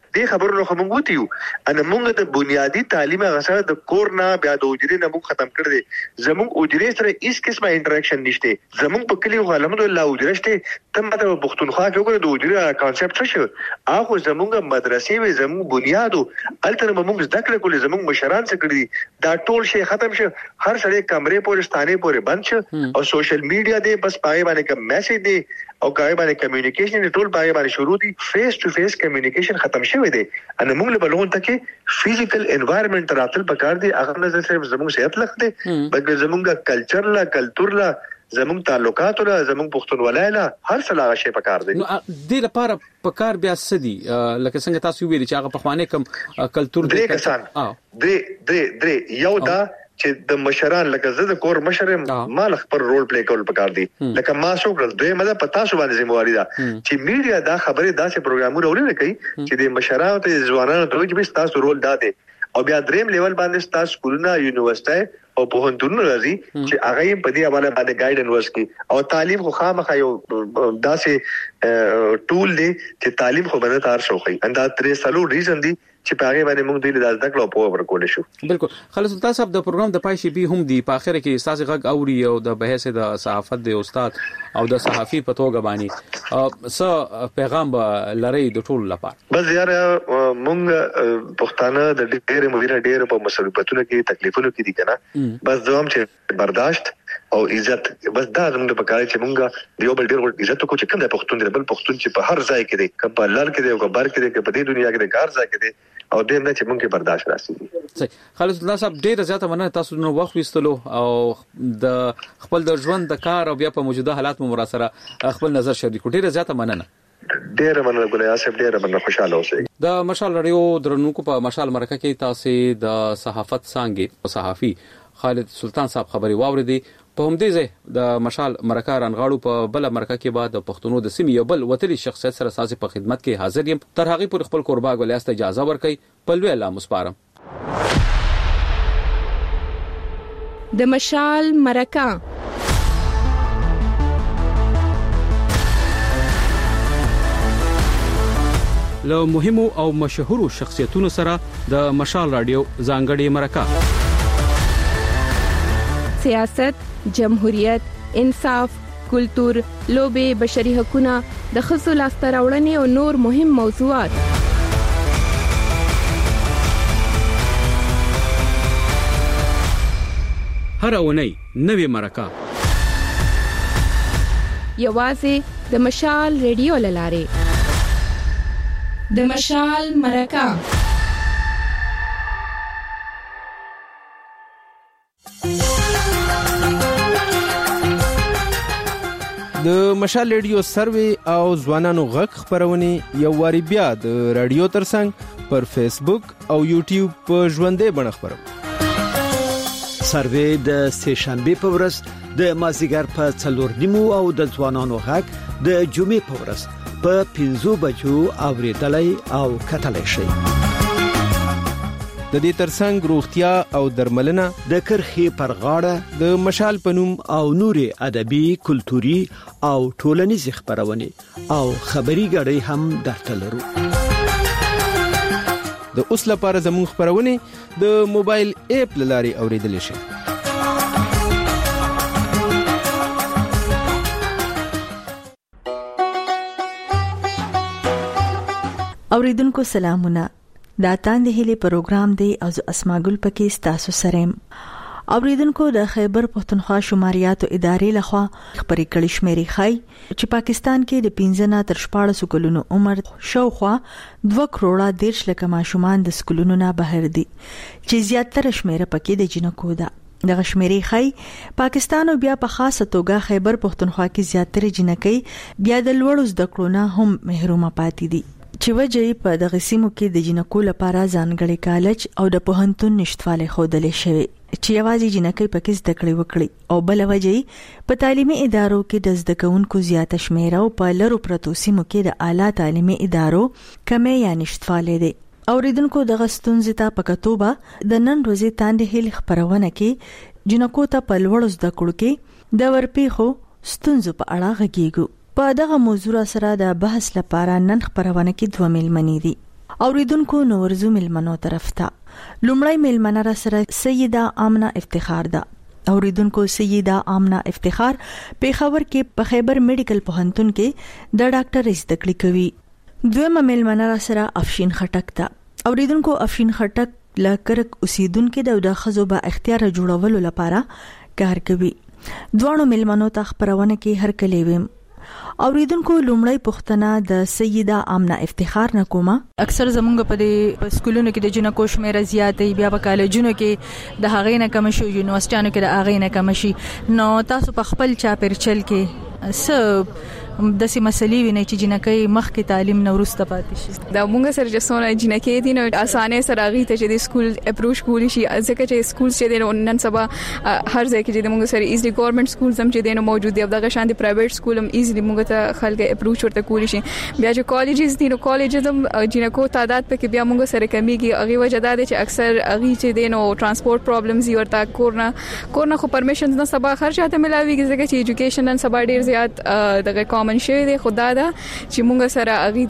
دې خبرو خو موږ وتیو ان موږ د بنیادی تعلیم غسر د کور نه بیا د وجري نه موږ ختم کړ دي زموږ وجري سره هیڅ قسمه انټراکشن نشته زموږ په کلی الحمدلله وجري شته تم ته پښتونخوا کې وګوره د وجري کانسپټ څه شو هغه زموږ مدرسې وي زموږ بنیادو الته موږ ذکر کولې زموږ مشران څه کړی دا ټول شی ختم شو هر سړی کمرې پورې ستانه پورې بند شو او سوشل میډیا دې بس پای باندې کوم میسج دی او کای باندې کمیونیکیشن ټول پای باندې شروع دي فیس ټو فیس کمیونیکیشن ختم شوی دی ان موږ له بلون ته کې فزیکل انوایرنمنت راتل پکار دی هغه نه صرف زموږ صحت لخت دی بلکې زموږ کلچر لا کلچر لا زموږ تعلقات لا زموږ پښتونولای لا هر څه لا شی پکار دی نو د لپاره پکار بیا سدي لکه څنګه تاسو ویل چې هغه په خوانه کم کلچر دی کسان درې درې درې یو دا چې د مشران لکه زه د کور مشرم مال خپل رول پلی کول پکار دي لکه ما شو کړل دوی مده پتا شو باندې ذمہواری ده چې میډیا دا خبره داسې پروګرامونه ولې کوي چې د مشرانو ته ځوانانو ته چې تاسو رول داده او بیا دریم لیول باندې تاسو سکولونه یونیورسيټي او پوهنتونونه راځي چې هغه په دې حواله باندې ګایډنس ورکړي او تعلیم خو خامخا یو داسې ټول دی چې تعلیم خو باندې تار شوخي اندا ترې سلو ریزن دی چې په هغه باندې موږ د داسې کلو په ورکول شو بالکل خالص سلطان صاحب د پروګرام د پای شي به هم دی په اخر کې استاد غږ اوري او د بحث د صحافت د استاد او د صحافي په توګه باندې څه پیغام لري د ټول لپاره بس یار موږ پښتانه د ډېر مدیره ډېر په مصیبتونو کې تکلیفونو کې دي کنه بس دوام چې برداشت او عزت بس دا زموږ په کار چې موږ دیو بل ډېر عزت کو چې کوم د پښتون دی بل پښتون چې په هر ځای کې دی کله په لار کې دی او په بار کې دی په دې دنیا کې دی کار ځای کې دی او دې نه چې موږ برداشت راسي صحیح خالص الله صاحب ډېر زیاته مننه تاسو نو وخت وستلو او د خپل د ژوند د کار او بیا په موجوده حالات مو مراسره خپل نظر شریک ډېر زیاته مننه ډېر مننه ګلیا صاحب ډېر مننه خوشاله اوسئ د مشال رادیو درنونکو په مشال مرکه کې تاسو د صحافت څنګه صحافي خالد سلطان صاحب خبري واوریدي په همدې ځای د مشال مرکه رانغاړو په بل مرکه کې بعد د پښتونو د سیمې یو بل وتلی شخصیت سره ساسي په خدمت کې حاضر یم تر هغه پر خپل قربا غولیاست اجازه ورکړي په لوی الله مسپارم د مشال مرکه له مهمو او مشهورو شخصیتونو سره د مشال رادیو ځانګړي مرکه سیاست، جمهوریت، انصاف، کلتور، لوبه، بشري حقوقونه، د ښځو لاسته راوړنې او نور مهم موضوعات هر اونۍ نوې مرکه یوازې د مشال ریډیو لاره د مشال مرکه د مشال ریډیو سروي او ځوانانو غږ خبرونه یو واری بیا د رادیو ترڅنګ پر فیسبوک او یوټیوب په ژوندې بڼه خبرو سروي د سه شنبه په ورځ د مازیګر په څلور نیمو او د ځوانانو غږ د جمعې په ورځ په پنځو بجو اوریدلای او کتلای شي د دې ترڅنګ روغتیا او درملنه د کرخي پر غاړه د مشال پنوم او نوري ادبي کلتوري او ټولنیز خبرونه او خبري غړي هم درته لرو د اوس لپاره زموږ خبرونه د موبایل اپ لاري اوریدل شي اوریدونکو سلامونه دا تاند هلي پروګرام دی او اسماګل پکې تاسو سره اوریدونکو د خیبر پښتونخوا شماریاتو ادارې لخوا خبرې کړي شمیرې خای چې پاکستان کې د پنځه تر شپږ کلونو عمر شاوخوا دوه کروڑه دیرش لکه ماشومان د سکولونو نه بهر دي چې زیاتره شمیره پکې د جنکو ده د غشمیري خای پاکستان او بیا په خاصه توګه خیبر پښتونخوا کې زیاتره جنکې بیا د لوړو زده کړو نه هم محرومه پاتې دي چې وجې په دغه سیمو کې د جنکو لپاره ځانګړي کالج او د پوهنتون نشټواله خودلې شوی چې یوازې جنکې پکې زده کړې وکړي او بل وجې په تعلیمي ادارو کې د زده کوونکو زیاته شمیره او په لرو پرتو سیمو کې د اعلی تعلیمي ادارو کمې یا نشټواله دي اوریدونکو دغه ستونزې ته په کتوبه د نن ورځې تاندې هیل خبرونه کې جنکو ته په لوړ زده کړو کې د ورپیخو ستونزو په اړه غږیږو په دغه موضوع سره د بحث لپاره نن خبرونه کې دوه ملمنې دي اوریدونکو نو ورزو ملمنو طرف ته لومړی ملمنه را سره سیده آمنه افتخار ده. اوریدونکو سیده آمنه افتخار پیښور کې په خیبر میډیکل پوهنتون کې د ډاکټر زده کړې کوي. دویمه ملمنه را سره افشین خټک ده. اوریدونکو افشین خټک لکرک اوسیدونکو د خزو با اختیار جوړولو لپاره کار کوي. دوانو ملمنو ته خبرونه کې هر کلی ویم. اوریدونکو لومړی پوښتنه د سیده آمنه افتخار نه کومه. اکثر زمونږ په دې سکولونو کې د جنکو شمیر زیاتې بیا په کالجونو کې د هغې نه کم شي، یونیورسيټانو کې د هغې نه کم شي. نو تاسو په خپل چاپیرچل کې څه د سي مسلې ویني چې جنکې مخ کې تعلیم نو ورسته پاتې شي؟ دا مونږ سره جسونه جنکې دي نو اسانه سره غي ته چې د سکول اپروچ کولی شي، ځکه چې سکول چې د نن سبا هر ځای کې چې مونږ سره ایزلی ګورنمنت سکولز هم چې دینه موجود دي او دغه شان دي پرایویټ سکول هم ایزلی مونږ ته خلک اپروچ ورته کولی شي. بیا چې کالجز دي نو کالجز هم جنکو تعداد په کې بیا مونږ سره کمیږي. هغه وجه دا ده چې اکثر هغه چې دینو ترانسپورت پرابلمز یې ورته کورنا کورنا خو پرمیشنز نه سبا خرچاته ملاويږي، ځکه چې ایجوکیشن نن سبا ډیر زیات دغه کامن شوی دی. خدا دا چې مونږ سره اغه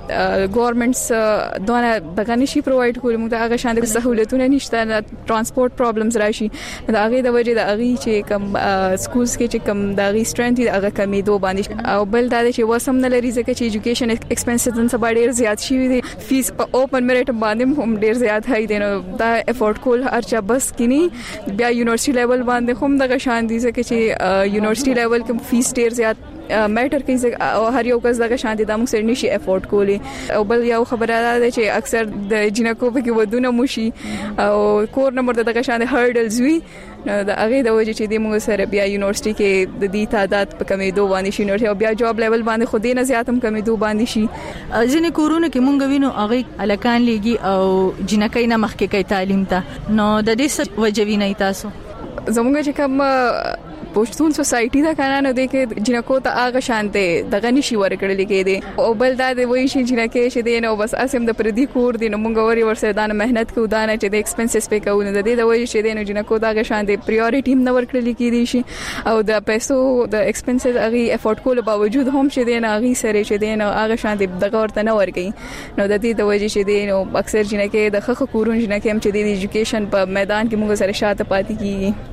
د ګورنمنټس دونه دغه نشي پرووايډ کوي، موږ د هغه شان د سہولتونه نشته، ترانسپورت پرابلمز راشي. د هغه د وجه د هغه چې کم سکولز کې چې کم د هغه سټرنث د هغه کمی دوه باندې او بل دا چې وسم نه لري، ځکه چې ایجوکیشن ایکسپنسز نن سبا ډیر زیات شي دي. فیس په اوپن میرټ باندې هم ډیر زیات هاي دي، نو دا افورد کول هرچا بس کینی. بیا یونیورسيټي لیول باندې هم دغه شان دي، ځکه چې یونیورسيټي لیول کې فیس ډیر زیات میټر کوي او هر یو کس دغه شان دي د موږ سره نشي افورد کولی. او بل یو خبره ده چې اکثر د جنکو په کې ودونه موشي او کور نمبر دغه شان هرډلز وي، نو د هغه د وجه چې د موږ سره بیا یونیورسيټي کې د دې تعداد په کمی دوه باندې شي، نو بیا جاب لیول باندې خو دې نه زیات هم کمی دوه باندې شي. ځینې کورونه کې مونږ وینو هغه الکان لګي او جنکې نه مخکې کوي تعلیم ته، نو د دې څه وجه ویني تاسو؟ زموږ چې کوم پښتون سوسايټي دا کنه نو د کې جنکو ته هغه شانته دغه نشي ورکړل کېږي. او بل دا د وایي چې جنکې شه دي نو بس اسیم د پردي کور دي، نو مونږ وري ورسره دانه مهنت کوو، دانه چې د ایکسپنسز په کوو، د دې د وایي چې دي نو جنکو دا هغه شانته پریورټی نه ورکړل کېږي شي او د پیسو د ایکسپنسز هغه افورد کول باوجود هم چې دي نه هغه سره چې دي نو هغه شانته دغه ورته نه ورګي. نو د دې د وایي چې دي نو اکثر جنکې د خخ کورون جنکې هم چې د ایجوکیشن په میدان کې مونږ سره شاته پاتې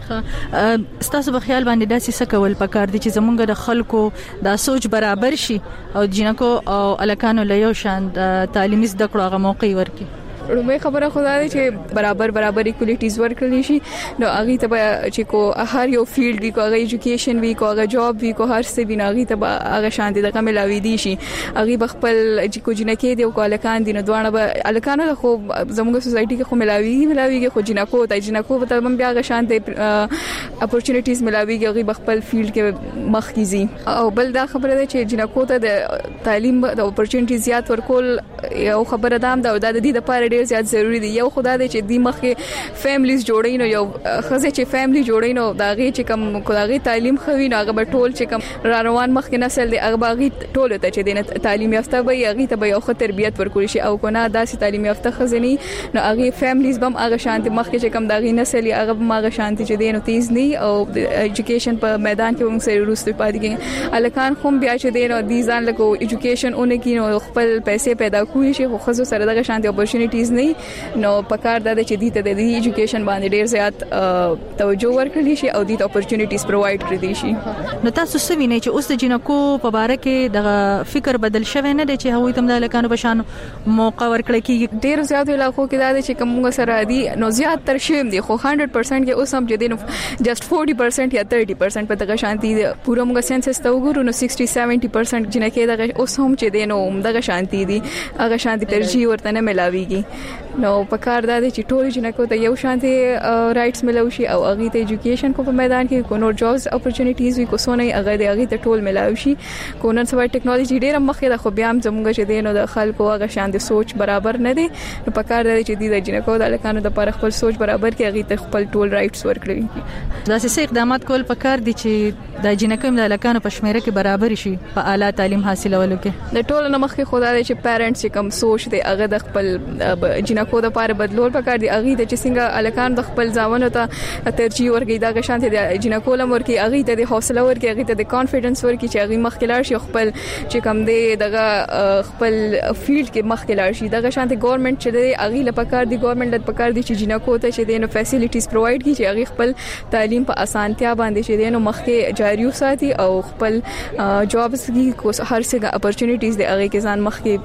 کیږي. ستاسو په خیال باندې داسې څه کول پکار دي چې زمونږ د خلکو دا سوچ برابر شي او جنکو او الکانو له یو شان د تعلیمي زده کړو هغه موقع ورکړي؟ رومې خبره خدا دې چې برابر برابر ایکوالټیز ورکړل شي، نو هغه ته چې کو هر یو فیلډ وی کو هغه ایجوکیشن وی کو هغه جاب وی کو هر څه وی هغه ته هغه شان دي دغه ملاوي دي شي. هغه بخپل چې کو جنکې دی او الکان دي، نو دوانه به الکان خو زموږ سوسايټي کې خو ملاوي ملاوي خو جنکو ته جنکو ته هم بیا هغه شان دي اپورچونټیز ملاوي هغه بخپل فیلډ کې مخ کیږي. او بل دا خبره ده چې جنکو ته د تعلیم د اپورچونټیز زیات ورکول یو خبره ده د د دې لپاره زیات ضروری دی. یو خدای دې چې د مخکې فیملیز جوړین نو یو خزه چې فیملی جوړین نو دا غي چې کم کلاغي تعلیم خوي نو هغه به ټول چې کم را روان مخکې نسل دی هغه باغی ټول ته چې دینه تعلیم یافته وي هغه ته به یو ښه تربیت ورکول شي، او کنه داسې تعلیم یافته خزنی نو هغه فیملیز بم هغه شانتي مخکې چې کم دا غي نسل هغه بم هغه شانتي چې دینه تیز نه او ایجوکیشن په میدان کې موږ سره روسته پاتې کېږي. الکان خو بیا چې دینه دي ځان لکه ایجوکیشن اونې کې نو خپل پیسې پیدا کوي شي، خو خزو سره دغه شانتي اپورچونټیز نه، نو پکار ده چې دې ته د ایجوکیشن باندې ډیر زیات توجه ورکړل شي او دې ته اپورچونټیز پرووايډ کړی شي. نو تاسو څه وینئ چې اوس د جنکو په باره کې د فکر بدل شوی نه دی چې هغوی ته د الکانو په شان موقع ورکړل کیږي؟ ډیر زیات علاقو کې دا چې کومه سره دي نو زیات تر شیم دي، خو هندرد پرسنټ کې اوس هم چې دي جست فورټي پرسنټ یا تھرٹی پرسنټ په دغه شانتي پوره موږ سنسس ته وګورو نو سکسټي سیونټي پرسنټ جنکې دغه اوس هم چې دي نو دغه شانتي دي هغه شانتي ترجیح ورته نه ملاويږي. نو پکار دا چې ټول جنکو ته یو شانتي رائټس ملو شي او هغه ته ایجوکیشن کو په میدان کې کو نور جابز اپورچونټیز وي کو سونه هغه د هغه ته ټول ملاوي شي. کو نن سبا ټیکنالوژي ډیره مخه ده، خو بیا هم زموږ چې دین او د خلکو هغه شانتي سوچ برابر نه دي، نو پکار دا چې د جنکو د الکانو د پر خپل سوچ برابر کې هغه ته خپل ټول رائټس ورکړي. دا څه اقدامات کول پکار دي چې د جنکو د الکانو په شمیره کې برابر شي په اعلی تعلیم حاصلولو کې؟ د ټول نه مخه خدای چې پیرنټس کم سوچ دي هغه د خپل جنکو جنکو د پاره بدلول پکار دي اغه د څنګه الکان د خپل ځاونه ته ترجیح ورګي دا غشانته د جنکو لمر کې اغه ته د حوصله ورګي اغه ته د کانفیډنس ورګي چې اغه مخکلار شي خپل چې کم دی دغه خپل فیلډ کې مخکلار شي دغه شانته ګورنمنت چې د اغه لپاره دی ګورنمنت د پکار دي چې جنکو ته چې د فیسیلیټیز پرووایډ کړي چې اغه خپل تعلیم په اسانتیا باندې چې د نو مخکې جاری وساتي او خپل جابس کې کوس هر څه اپورتونټیز د اغه کې ځان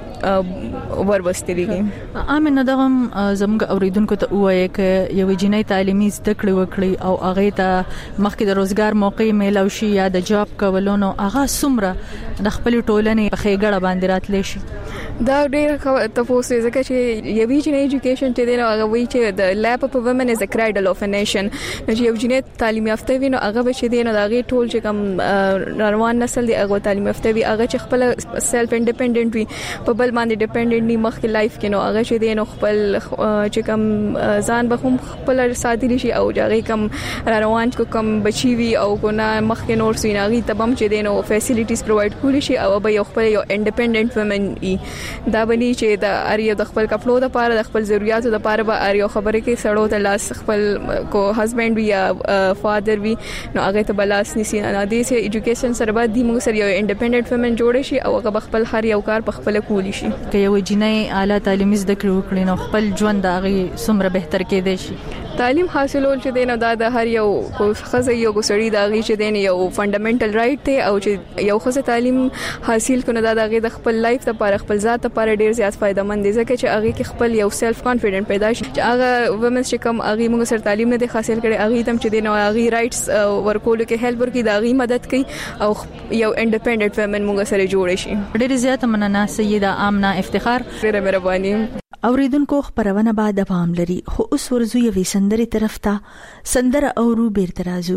مخکې وربستلېږي امنه دغه زموږ اوریدونکو ته وایي چې یو جنۍ تعلیمي زده کړې وکړي او هغه ته مخکې د روزګار موقع میلاو شي یا د جاب کولونو هغه سمره د خپل ټولنې په خېګړه باندې راتلی شي دا ډېر تاسو ځکه چې یو جنۍ ایجوکیشن ته دی نو هغه وایي چې د لیپ اپ وومن از ا کرایډل اف ا نیشن چې یو جنۍ تعلیم یافته وي نو هغه به چې دی نو هغه ټول چې کوم روان نسل دی هغه تعلیم یافته وي هغه چې خپل سیلف انډیپندنت وي په بل باندې ډیپندنت نه مخ کې لایف کې نو هغه چې دی نو خپل چې کوم ځان به هم خپل ساتلی شي او هغه کوم روان کو کوم بچي وي او کو نه مخ کې نور سیناغي تبم چې دی نو فیسیلیټیز پرووایډ کولی شي او به یو خپل یو انډیپندنت وومن وي دا بلی چې د اړیو د خپل کپلو د پاره د خپل ضرورتو د پاره به اړیو خبره کې سړو ته لاس خپل کو هسبند وی یا فادر وی نو هغه ته بلاس نسی نه دي چې ایجوکیشن سره بعد دی موږ سره یو انډیپندنت وومن جوړ شي او هغه خپل هر یو کار په خپل کولی شي که یو جنۍ اعلی تعلیمي زده کړې وکړي نو خپل ژوند د هغه سمره بهتر کېدای شي تعلیم حاصلول چې دینه دا د هر یو خزه یو ګسړی دا غي چې دینه یو فندامنټل رائټ دی او چې یو خزه تعلیم حاصل کونه دا د غي د خپل لایف لپاره خپل ذات لپاره ډیر زیات فائدہ مند دي ځکه چې هغه کې خپل یو سیلف کانفیډنس پیدا شي چې هغه ومنس چې کوم هغه موږ سره تعلیم نه دي حاصل کړي هغه تم چې دینه هغه رائټس ورکول کې هیلپ ورکړي دا غي مدد کوي او یو انډیپندنت وومن موږ سره جوړ شي ډیر زیات مننه سیده آمنه افتخار ډیره مهرباني اوریدونکو خبرونه بعد پام لري خو اوس ورزو یوې سندرې طرف ته سندره اورو بیرته راځو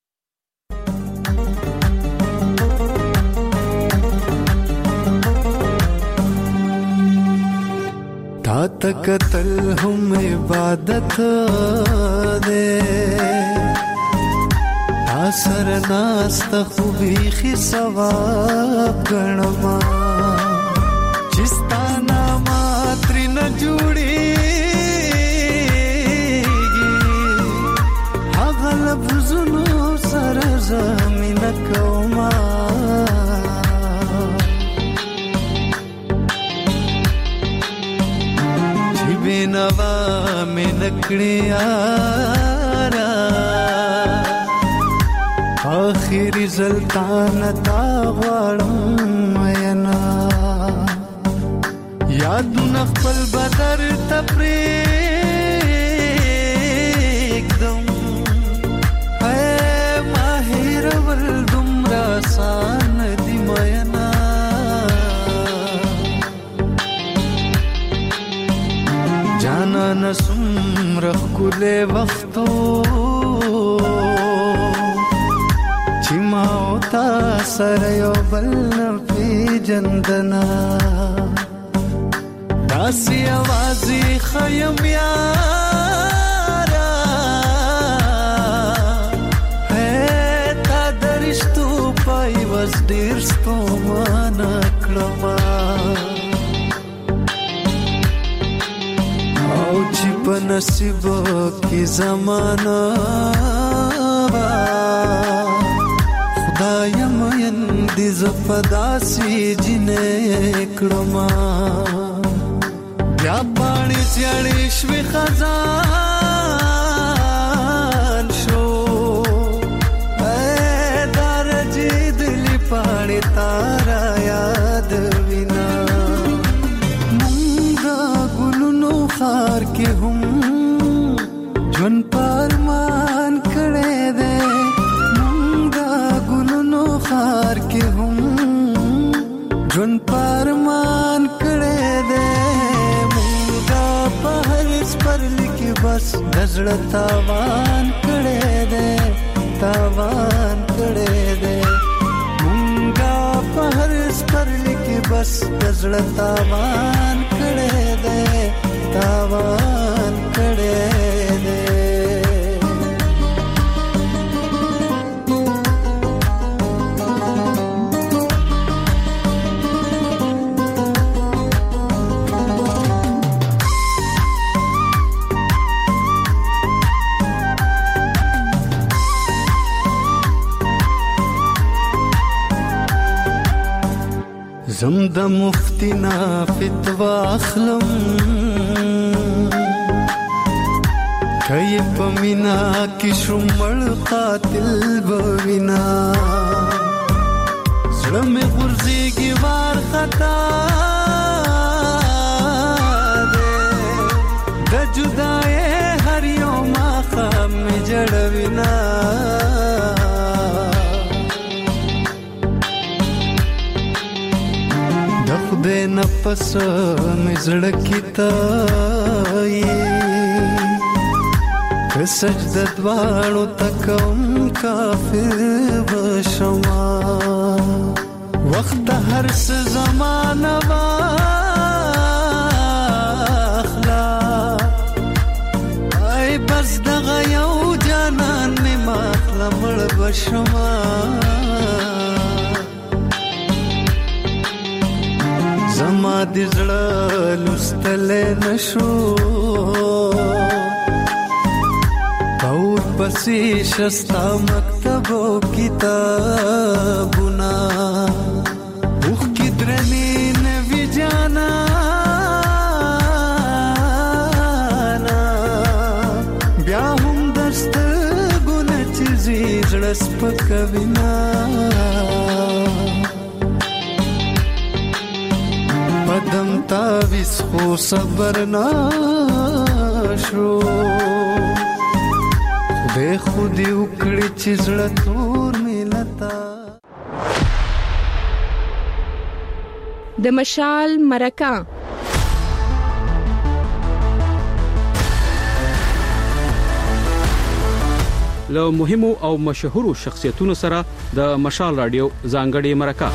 تا تکتل هم عبادت دے تا سر ناست خوبی خی ثواب گنما چستا ناما تری نجوڑی گی حغا لفظنو سر زمین کوما نوا میں نکڑے آرا آخری زلطان تا غوارم مینا یاد نخپل بدر تپریک دم اے ماہر والدم راسان دی مینا جانا نسم رخ کلے وقتو چماو تا سریو بلن پی جندنا داسی آوازی خیم یارا ہے تا درشتو پای وز دیرستو مانا کلما او چی پا نصیب کی زمانہ خدایم یندی زفداسی جنے کڑما بیا پانی زیاڑی شوی خزان شو اے دار جی دلی پانی تارا یاد وینا خار کے ہم جن پارمان کڑے دے منگا گلنو خار کے ہم جن پارمان کڑے دے منگا پہر اس پر لکھ بس گزڑ تاوان کڑے دے تاوان کڑے دے منگا پہر اس پر لکھ بس گزڑ تاوان کڑے دے تاوان کڑے دے زمد مفتینا فتوا اخلم کای پمینا کی شمل قاتل بوینا سلام غرزی کی وار خطا دے د جدای هر یوم خام جړوینا د نفس مزړه کیتای که سجده دوانو تکم کافر بشما وقت هر څه زمانه واخلا ای بس دغه یو جانان می ماخلا مړ بشما زما د زړه لستل نشو اور پسې شستا مکتب او کتابونه اوخ کی درنی نوی جانا بیا هم دست ګونه چیزې زړه سپکوینا پدم تاویس خو صبر ناشو خدای خودی وکړي چې زړه تور ملتا د مشال مرکه له مهمو او مشهورو شخصیتونو سره د مشال رادیو ځانګړي مرکه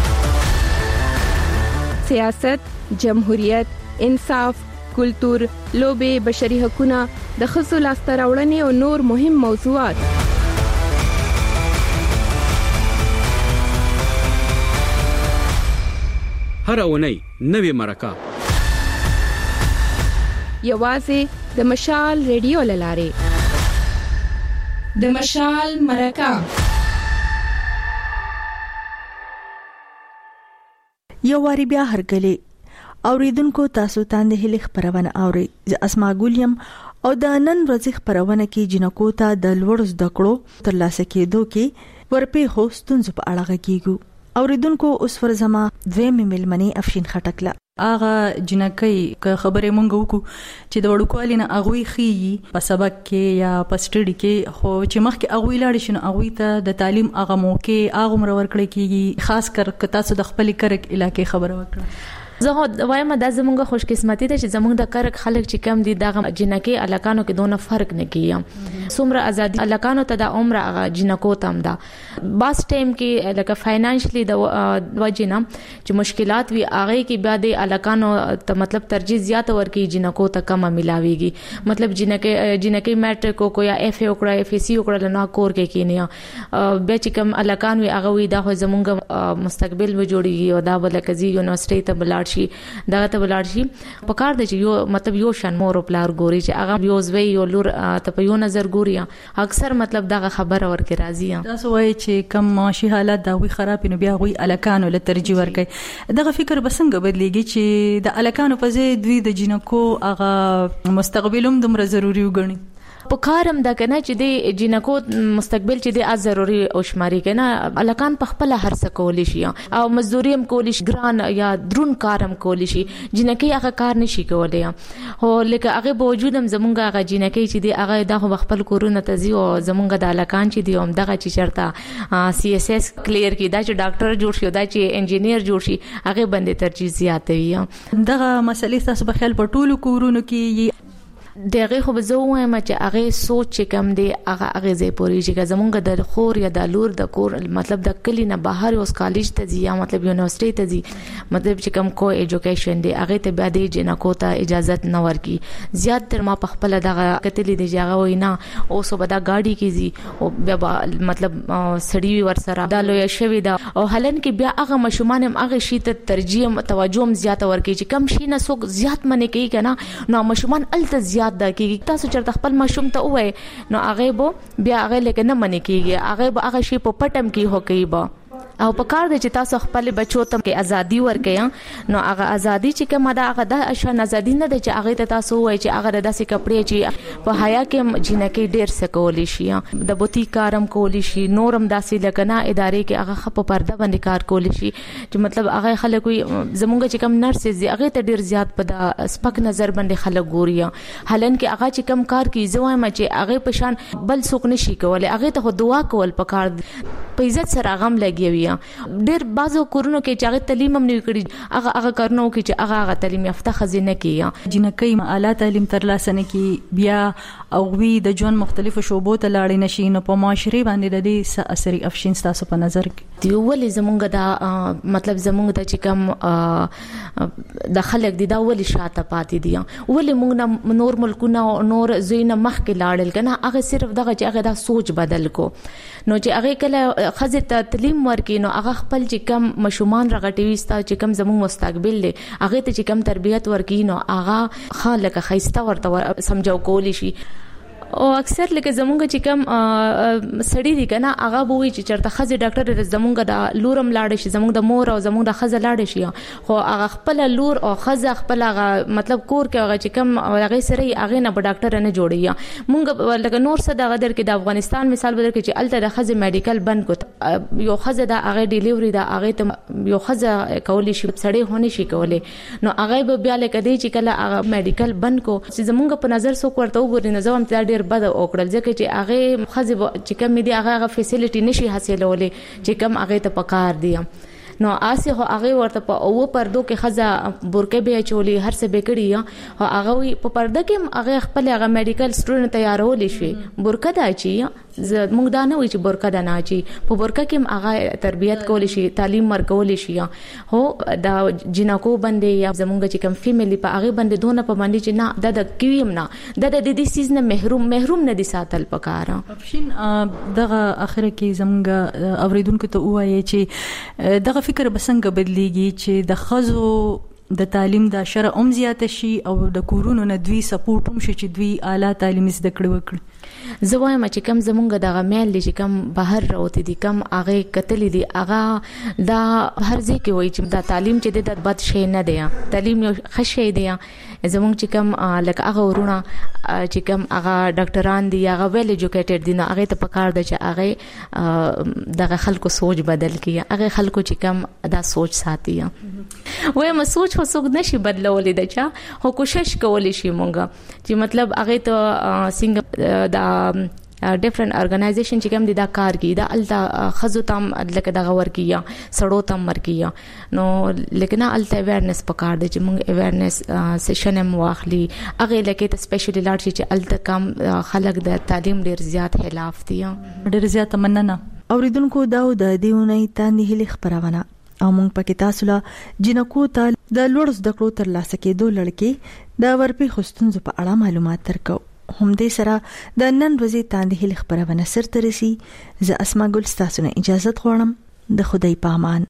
سیاست، جمهوریت، انصاف، کلتور، لوبې، بشري حقوقونه، د ښځو لاسته راوړنې او نور مهم موضوعات هر اونۍ نوې مرکه یوازې د مشال ریډیو لاره د مشال مرکه یو واری بیا هرګلې اوریدونکو تاسو ته د هلي خبرونه اوري ز اسما ګولیم او د نن ورځې خبرونه کې جنکو ته د لوړ زده کړو ترلاسه کېدو کې ورپې هوستون په اړه غږیږو اوریدونکو اوس ورزما دویم ملمنې افشین خټکلا اغه جنکې خبرې مونږ وکړو چې د وړوکوالي نه اغوي خي په سبق کې یا په سټډي کې خو چې مخکې اغوي لاړ شنو اغوي ته د تعلیم اغه موقع اغه مر ورکړي کیږي خاص کر کتاسو د خپل کرک علاقې خبره وکړه زه وایم دا زمونږه خوش قسمتي ده چې زمونږ د کرک خلک چې کم دي د جنکې علاقانو کې دونه فرق نه کیه څومره ازادي علاقانو ته د عمر جنکو تم ده باس ټیم کې لکه فاینانشلی د وجنه چې مشکلات وی اغه کې بیا د علاقانو ته مطلب ترجیح زیات ورکی جنکو ته کم ملاويږي مطلب جنکې جنکې میټرک کو یا اف ای وکړه اف ای سی وکړه نه کور کې کینیا بیا چې کم علاقان وی اغه وی دا زمونږ مستقبل و جوړیږي او دا بل کزي یونیورسيټي ته بلار شي دا ته بلار شي پکار د یو مطلب یو شان مور پلار ګوري چې هغه یو زوی یو لور ته په یو نظر ګوري اکثر مطلب دا خبره ورکه راځي تاسو وایي چې کم معاشي حالات دا وی خراب نو بیا غوي الکانو له ترجیح ورکي دغه فکر بسنګ بدلېږي چې د الکانو په ځای دوی د جنکو هغه مستقبلوم دومره ضروری وګڼي په کارم دا کنه چې د جنکو مستقبل چې د از ضروري او شماري کنه الکان په خپل هر څه کول شي او مزدوري هم کول شي ګران یا درون کارم کول شي جنکې هغه کار نشي کولای هو لکه هغه بوجودم زمونږ هغه جنکې چې د هغه د خپل کورونه تزي او زمونږ د الکان چې دی هم دغه چې چرته سی اس اس کلیر کی دا چې ډاکټر جوړ شي دا چې انجینیر جوړ شي هغه باندې ترجیح زیات وي دغه مسلې تاسو په خیال په ټولو کورونو کې دغه خو به زه وایم چې هغه سوچ کم دی هغه هغه زې پوری چې زمونږ د خور یا د لور د کور مطلب د کلی نه بهر اوس کالج ته ځي یا مطلب یونیورسيټي ته ځي مطلب چې کم کو ایجوکیشن دی هغه ته بیا د جنکو ته اجازه نه ورکي زیات تر ما په خپل دغه کتلې دی هغه وینا اوس به دا گاډي کیږي او بیا مطلب سړی ور سره دا لوی شوی دا او هلن کې بیا هغه مشومان هم هغه شی ته ترجیح توجه زیات ورکي چې کم شي نه سو زیات منې کوي کنه نو مشومان الته زیات دا کیږي تاسو چرته خپل مشوم ته وای نو هغه بو بیا هغه لکه نه منې کیږي هغه به هغه شی په پټم کې هو کوي با او په کار د چې تاسو خپل بچو ته کې ازادي ورکړئ نو هغه ازادي چې کومه ده هغه د شان ازادي نه ده چې هغه ته تاسو وایي چې هغه داسې کپڑے چې په حیا کې جنکه ډیر څه کولی شي د بوتي کارم کولی شي نورم داسې لګنا ادارې کې هغه خپ پرده باندې کار کولی شي چې مطلب هغه خلک زمونږ چې کم نرسز دي هغه ته ډیر زیات په د سپک نظر باندې خلک ګوري حالانکه هغه چې کم کار کوي زوایم چې هغه په شان بل څوک نشي کولای هغه ته دعا کول پکار په عزت سره غم لګیوي ډیر بازو کورونو کې چې هغه تعلیم هم نه کړی هغه هغه کارنو کې چې هغه هغه تعلیم یافته خزینه کیه جنکې اعلی تعلیم ترلاسه نه کی بیا او وی د ژوند مختلفو شوبو ته لاړې نشي نو په معاشري باندې د دې اثر افشین تاسو په نظر کې دی ولې زمونږ دا مطلب زمونږ د چې کم د خلک دی دا ولې شاته پاتې دي ولې موږ نور ملکونه او نور زوینه مخ کې لاړل کنه هغه صرف دغه چې هغه دا سوچ بدل کو نو چې هغه کله خزه ته تعلیم ورکې نو هغه خپل چې کم مشومان رغټوي ستا چې کم زموږ مستقبل دی هغه ته چې کم تربيت ورکې نو هغه خالق خيسته ورته سمجھو کولی شي او اکثر لکه زمونږ چې کم سړی دي کنه هغه بووي چې چرته خزه ډاکټر زمونږ د لورم لاړ شي زمونږ د مور او زمونږ د خزه لاړ شي خو هغه خپل لور او خزه خپل هغه مطلب کور کې هغه چې کم هغه سره هغه نه ډاکټر نه جوړي مونږ لکه نور څه د غدر کې د افغانستان مثال بدر کې چې الته د خزه میډیکل بند کو یو خزه د هغه ډیلیوري د هغه ته یو خزه کولی شي سړی هونی شي کولی نو هغه به بیا لکه دی چې کله هغه میډیکل بند کو چې زمونږ په نظر سو ورته وګوري نو زم ته ډیر بد اوکړل ځکه چې هغه خزه چې کم دي هغه هغه فیسیلیټي نشي حاصلولې چې کم هغه ته پکار دي نو آسه هو هغه ورته په او پردو کې خزه برکه به چولی هر څه به کړی او هغه په پرده کې هغه خپل هغه میډیکل سټوډنټ تیارول شي برکه دا چی موږ دا نه وی چې برکه دا نه چی په برکه کې هغه تربيت کول شي تعلیم ورکول شي هو دا جنکو باندې یا زمونږ چې کم فیملی په هغه باندې دونه په باندې چې نه د کیم نه د د دې سیز نه محروم محروم نه دي ساتل پکاره افشین دغه اخر کې زمونږ اوریدونکو ته وایي چې دغه فکر بسنګ بدليږي چې د خزو د تعلیم د شرع ام زیات شي او د کورونو نه دوی سپورټ هم شي چې دوی اعلی تعلیم زده کړي وکړي زوایم چې کم زمونږ د غمیل چې کم بهر راوته دي کم هغه کتلې دي هغه دا هر ځای کې وایي چې دا تعلیم چې د بد شي نه دی تعلیم یو خشي دی زمونږ چې کم لکه هغه ورونه چې کم هغه ډاکټران دي هغه ویل ایجوکیټډ دي نو هغه ته پکار دی چې هغه دغه خلکو سوچ بدل کړي هغه خلکو چې کم دا سوچ ساتي وای ما سوچ خو څوک نشي بدلولې دا چا خو کوشش کولی شي مونږه چې مطلب هغه ته څنګه دا ډیفرنٹ ارګنایزیشن چې کوم دي دا کار کوي دا الته خزو تام لکه دا غور کییا سړو تام مر کییا نو لیکن الته اویرنس پکار دي چې موږ اویرنس سیشن هم واخلي هغه لکه ته سپیشلی لاړ شي چې الته کم خلک د تعلیم ډیر زیات خلاف دي ډیر زیات مننه اوریدونکو دا د دیونه تاندې هلي خبرونه او موږ پکې تاسو له جنکو ته د لوړ زده کړو تر لاسه کېدو لړکې د ورپی خستونزو په اړه معلومات ترکو هم دې سره د نن ورځې تاندې هلي خبرونه سر ترسي ز اسما ګل تاسو نه اجازه غواړم د خدای په امان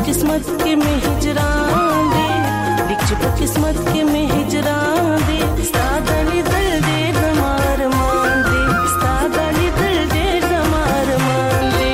किस्मत के में हिजरान दे लिख च पे किस्मत के में हिजरान दे सादली दिल दे हमार मान दे सादली दिल दे हमार मान दे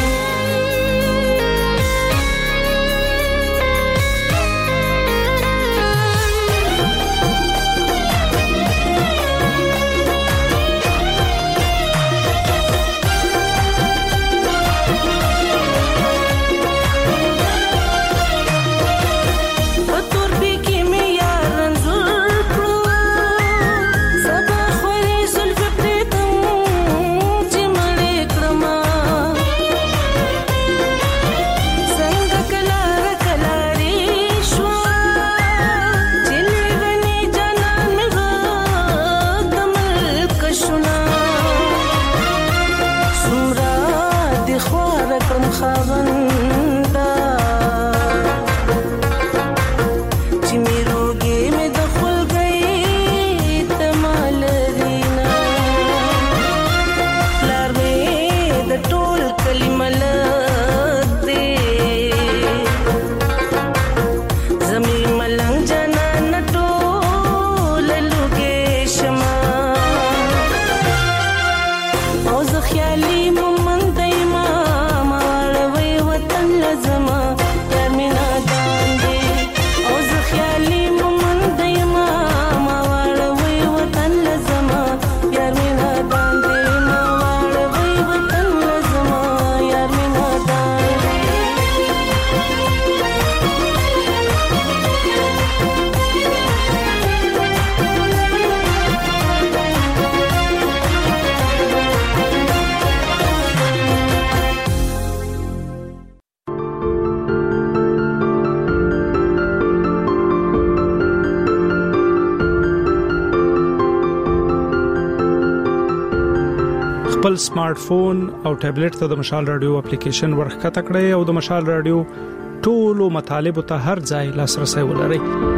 خپل سمارټ فون او ټابلیټ ته د مشال رادیو اپلیکیشن ورخته کړئ او د مشال رادیو ټولو مطالب ته هر ځای لاسرسي ولرئ.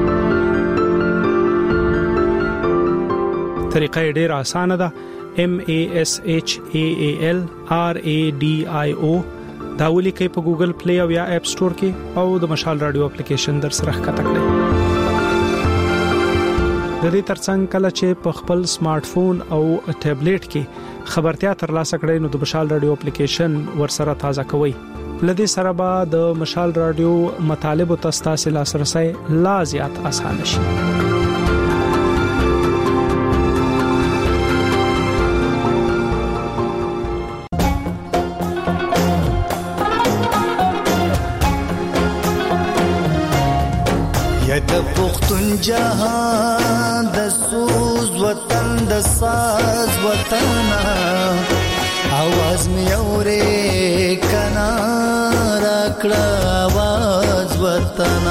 طریقه ډیره اسانه ده. M A S H A A L R A D I O دا ولیکئ په ګوګل پلی او یا اپ سٹور کې او د مشال رادیو اپلیکیشن در سره ښکته کړئ. د دې ترڅنګ کله چې په خپل سمارټ فون او ټابلیټ کې خبرتیا ترلاسه کړئ نو د مشال رادیو اپلیکیشن ورسره تازه کوئ. لدې سره به د مشال رادیو مطالب او تاسو لاسرسي لا زیات اسانه شي. د پختون جهان د سوز وطن د ساز وطن आवाज می اورې کنا راکړه आवाज وطن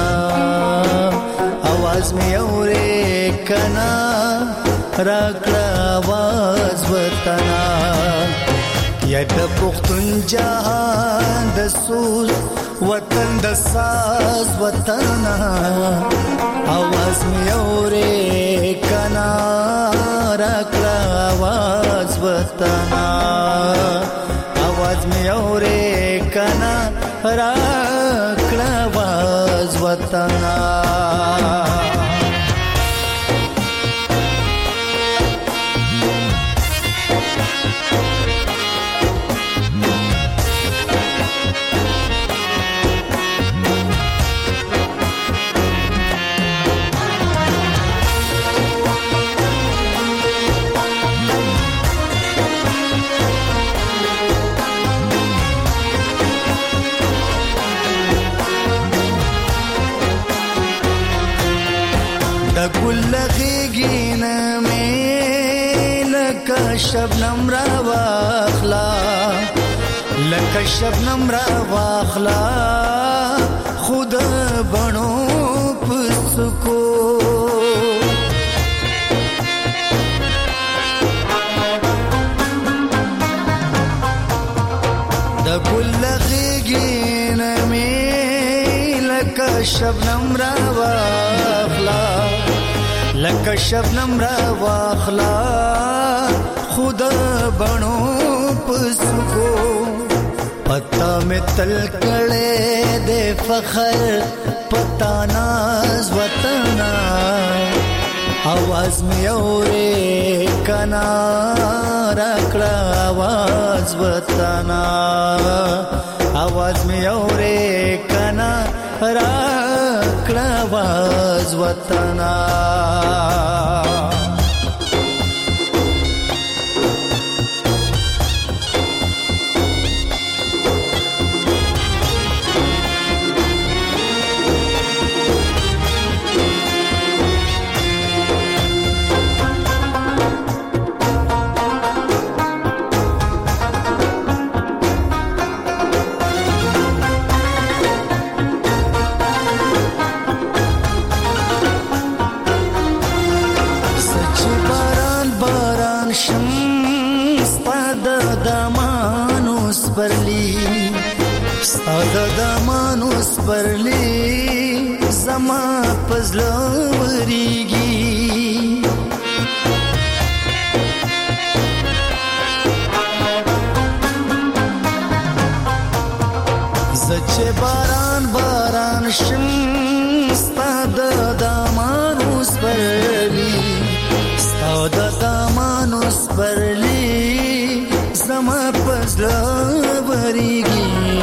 आवाज می اورې کنا راکړه आवाज وطن یا د پختون جهان د سوز وطن د ساز وطن आवाज می اورې کنا راکړه आवाज وطن आवाज می اورې کنا راکړه आवाज وطن لغينا ميلك شبنم را واخلا لك شبنم را واخلا خود بنو پسکو د ګل لغينا ميلك شبنم را واخلا لکه شبنم را واخلا خود بنو پسکو پتا میں تل کڑے دے فخر پتا ناز وطنا आवाज में औरे कना रकड़ा आवाज बताना आवाज में औरे कना रकड़ा आवाज बताना ساده د مانوس پرلی زما پزلوریږي زچه باران باران شم ساده د مانوس پرلی ساده د مانوس پرلی زما پزلوریږي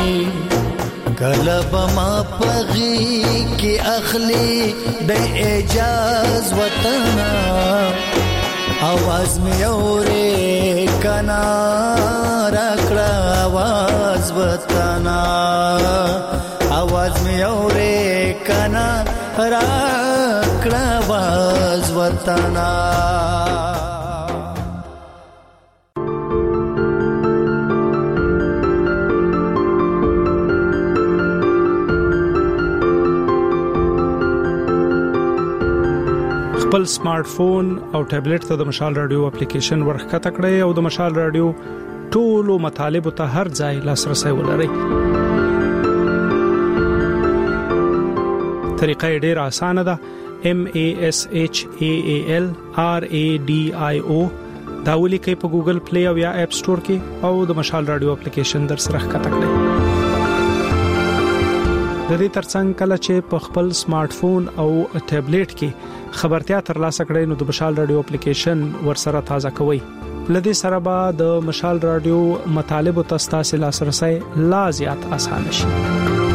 کلب ما پغی کی اخلی د اجاز وطنا आवाज में औरे कना रकड़ा आवाज बताना आवाज में औरे कना रकड़ा आवाज बताना خپل سمارټ فون او ټابلیټ ته د مشال رادیو اپلیکیشن ورخته کړئ او د مشال رادیو ټولو مطالب ته هر ځای لاسرسي ولرئ. طریقه ډېره اسانه ده. M A S H A A L R A D I O دا ولیکئ په ګوګل پلی او یا اپ سٹور کې او د مشال رادیو اپلیکیشن در سره ښکته کړئ. د دې ترڅنګ کله چې په خپل سمارټ فون او ټابلیټ کې خبرتیا ترلاسه کړئ نو د مشال رادیو اپلیکیشن ورسره تازه کوئ. لدې سره به د مشال رادیو مطالب او تاسو لاسرسي لا زیات اسانه شي.